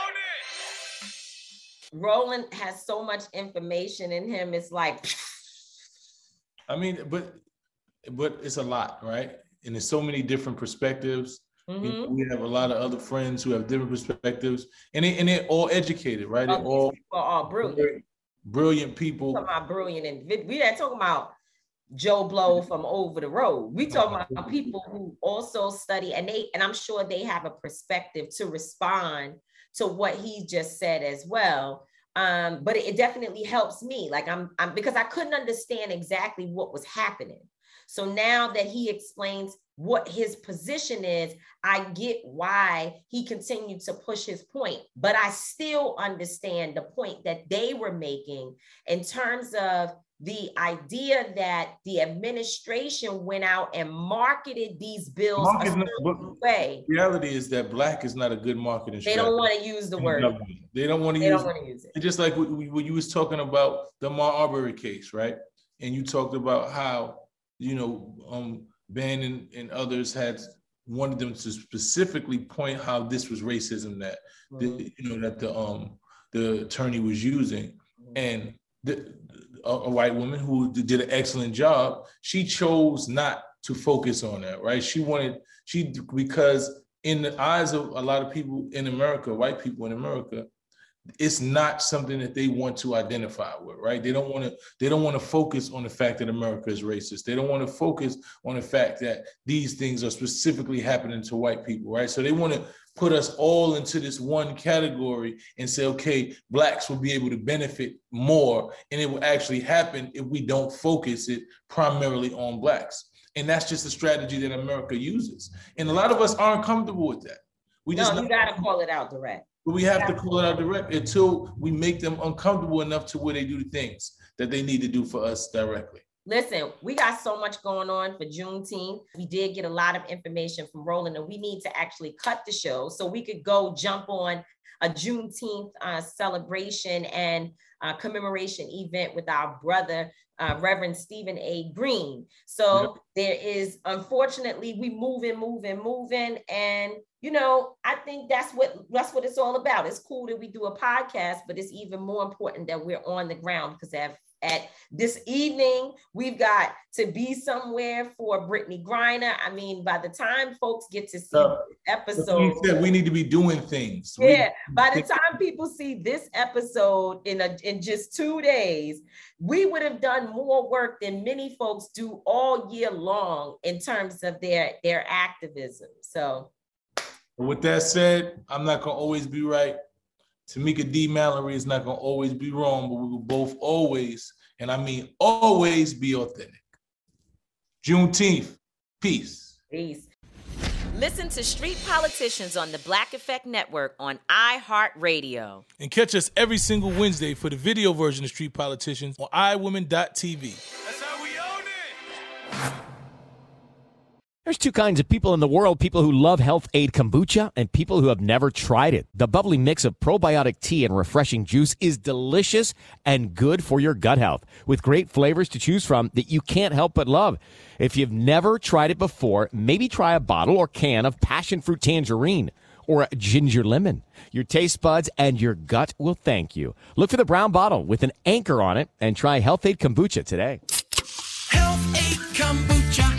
own it. Roland has so much information in him. It's like, I mean, but but it's a lot, right? And there's so many different perspectives. Mm-hmm. You know, we have a lot of other friends who have different perspectives, and they, and they're all educated, right? They're all, are all brilliant, brilliant people. We're talking about brilliant, and we are talking about Joe Blow from over the road. We talking about people who also study, and they, and I'm sure they have a perspective to respond to what he just said as well. Um, but it, it definitely helps me. Like I'm, I'm, because I couldn't understand exactly what was happening. So now that he explains what his position is, I get why he continued to push his point, but I still understand the point that they were making in terms of the idea that the administration went out and marketed these bills Market, a certain way. The reality is that black is not a good marketing they strategy. Don't want to use the word. They don't want to they use, don't want to use it. Just like when you was talking about the Marbury case, right? And you talked about how, you know, um, Ben and, and others had wanted them to specifically point how this was racism that, mm-hmm. the, you know, that the um the attorney was using. Mm-hmm. And the, a, a white woman who did an excellent job, she chose not to focus on that, right? She wanted, she, because in the eyes of a lot of people in America, white people in America, it's not something that they want to identify with, right? They don't want to, they don't want to focus on the fact that America is racist. They don't want to focus on the fact that these things are specifically happening to white people, right? So they want to put us all into this one category and say, okay, blacks will be able to benefit more, and it will actually happen if we don't focus it primarily on blacks. And that's just a strategy that America uses. And a lot of us aren't comfortable with that. We just no, you got to call it out direct. But we have to call it out direct until we make them uncomfortable enough to where they do the things that they need to do for us directly. Listen, we got so much going on for Juneteenth. We did get a lot of information from Roland, and we need to actually cut the show so we could go jump on a Juneteenth uh, celebration and uh, commemoration event with our brother, uh, Reverend Stephen A. Green. So yep. There is, unfortunately, we moving, moving, moving. And, you know, I think that's what, that's what it's all about. It's cool that we do a podcast, but it's even more important that we're on the ground, because at, at this evening, we've got to be somewhere for Brittany Griner. I mean, by the time folks get to see uh, this episode, said we need to be doing things. Yeah, we, by the time people see this episode in a, in just two days, we would have done more work than many folks do all year long in terms of their, their activism. So with that said, I'm not gonna always be right. Tamika D. Mallory is not gonna always be wrong, but we will both always, and I mean always, be authentic. Juneteenth, peace. Peace. Listen to Street Politicians on the Black Effect Network on iHeartRadio. And catch us every single Wednesday for the video version of Street Politicians on i women dot t v. That's how we own it. There's two kinds of people in the world, people who love Health Aid Kombucha and people who have never tried it. The bubbly mix of probiotic tea and refreshing juice is delicious and good for your gut health, with great flavors to choose from that you can't help but love. If you've never tried it before, maybe try a bottle or can of passion fruit tangerine or a ginger lemon. Your taste buds and your gut will thank you. Look for the brown bottle with an anchor on it and try Health Aid Kombucha today. Health Aid Kombucha.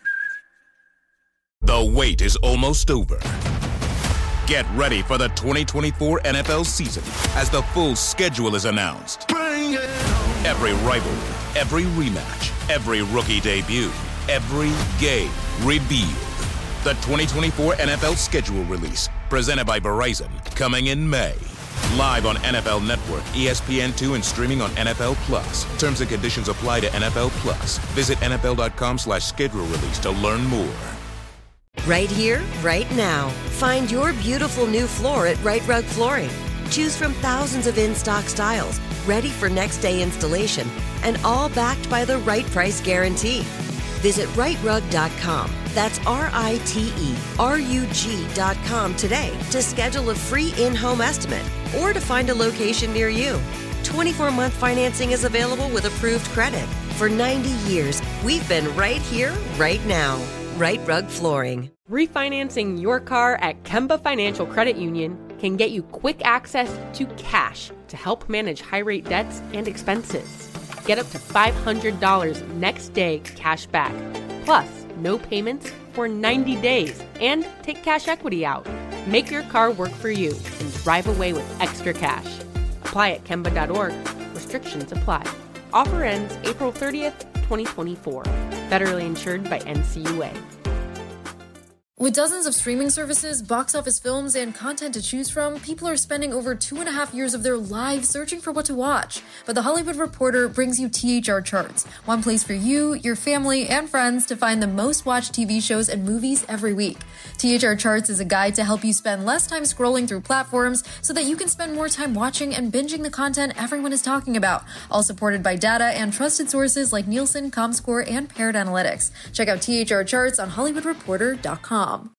The wait is almost over. Get ready for the twenty twenty-four N F L season as the full schedule is announced. Bring it on. Every rivalry, every rematch, every rookie debut, every game revealed. The twenty twenty-four N F L schedule release, presented by Verizon, coming in May. Live on N F L Network, E S P N two, and streaming on N F L Plus. Terms and conditions apply to N F L Plus. Visit N F L dot com slash schedule release to learn more. Right here, right now. Find your beautiful new floor at Right Rug Flooring. Choose from thousands of in-stock styles, ready for next day installation, and all backed by the right price guarantee. Visit right rug dot com. That's R I T E R U G dot com today to schedule a free in-home estimate or to find a location near you. twenty-four month financing is available with approved credit. For ninety years, we've been right here, right now. Right Rug Flooring. Refinancing your car at Kemba Financial Credit Union can get you quick access to cash to help manage high-rate debts and expenses. Get up to five hundred dollars next day cash back, plus no payments for ninety days, and take cash equity out. Make your car work for you and drive away with extra cash. Apply at Kemba dot org. Restrictions apply. Offer ends April thirtieth, twenty twenty-four. Federally insured by N C U A. With dozens of streaming services, box office films, and content to choose from, people are spending over two and a half years of their lives searching for what to watch. But The Hollywood Reporter brings you T H R Charts, one place for you, your family, and friends to find the most watched T V shows and movies every week. T H R Charts is a guide to help you spend less time scrolling through platforms so that you can spend more time watching and binging the content everyone is talking about, all supported by data and trusted sources like Nielsen, Comscore, and Parrot Analytics. Check out T H R Charts on Hollywood Reporter dot com.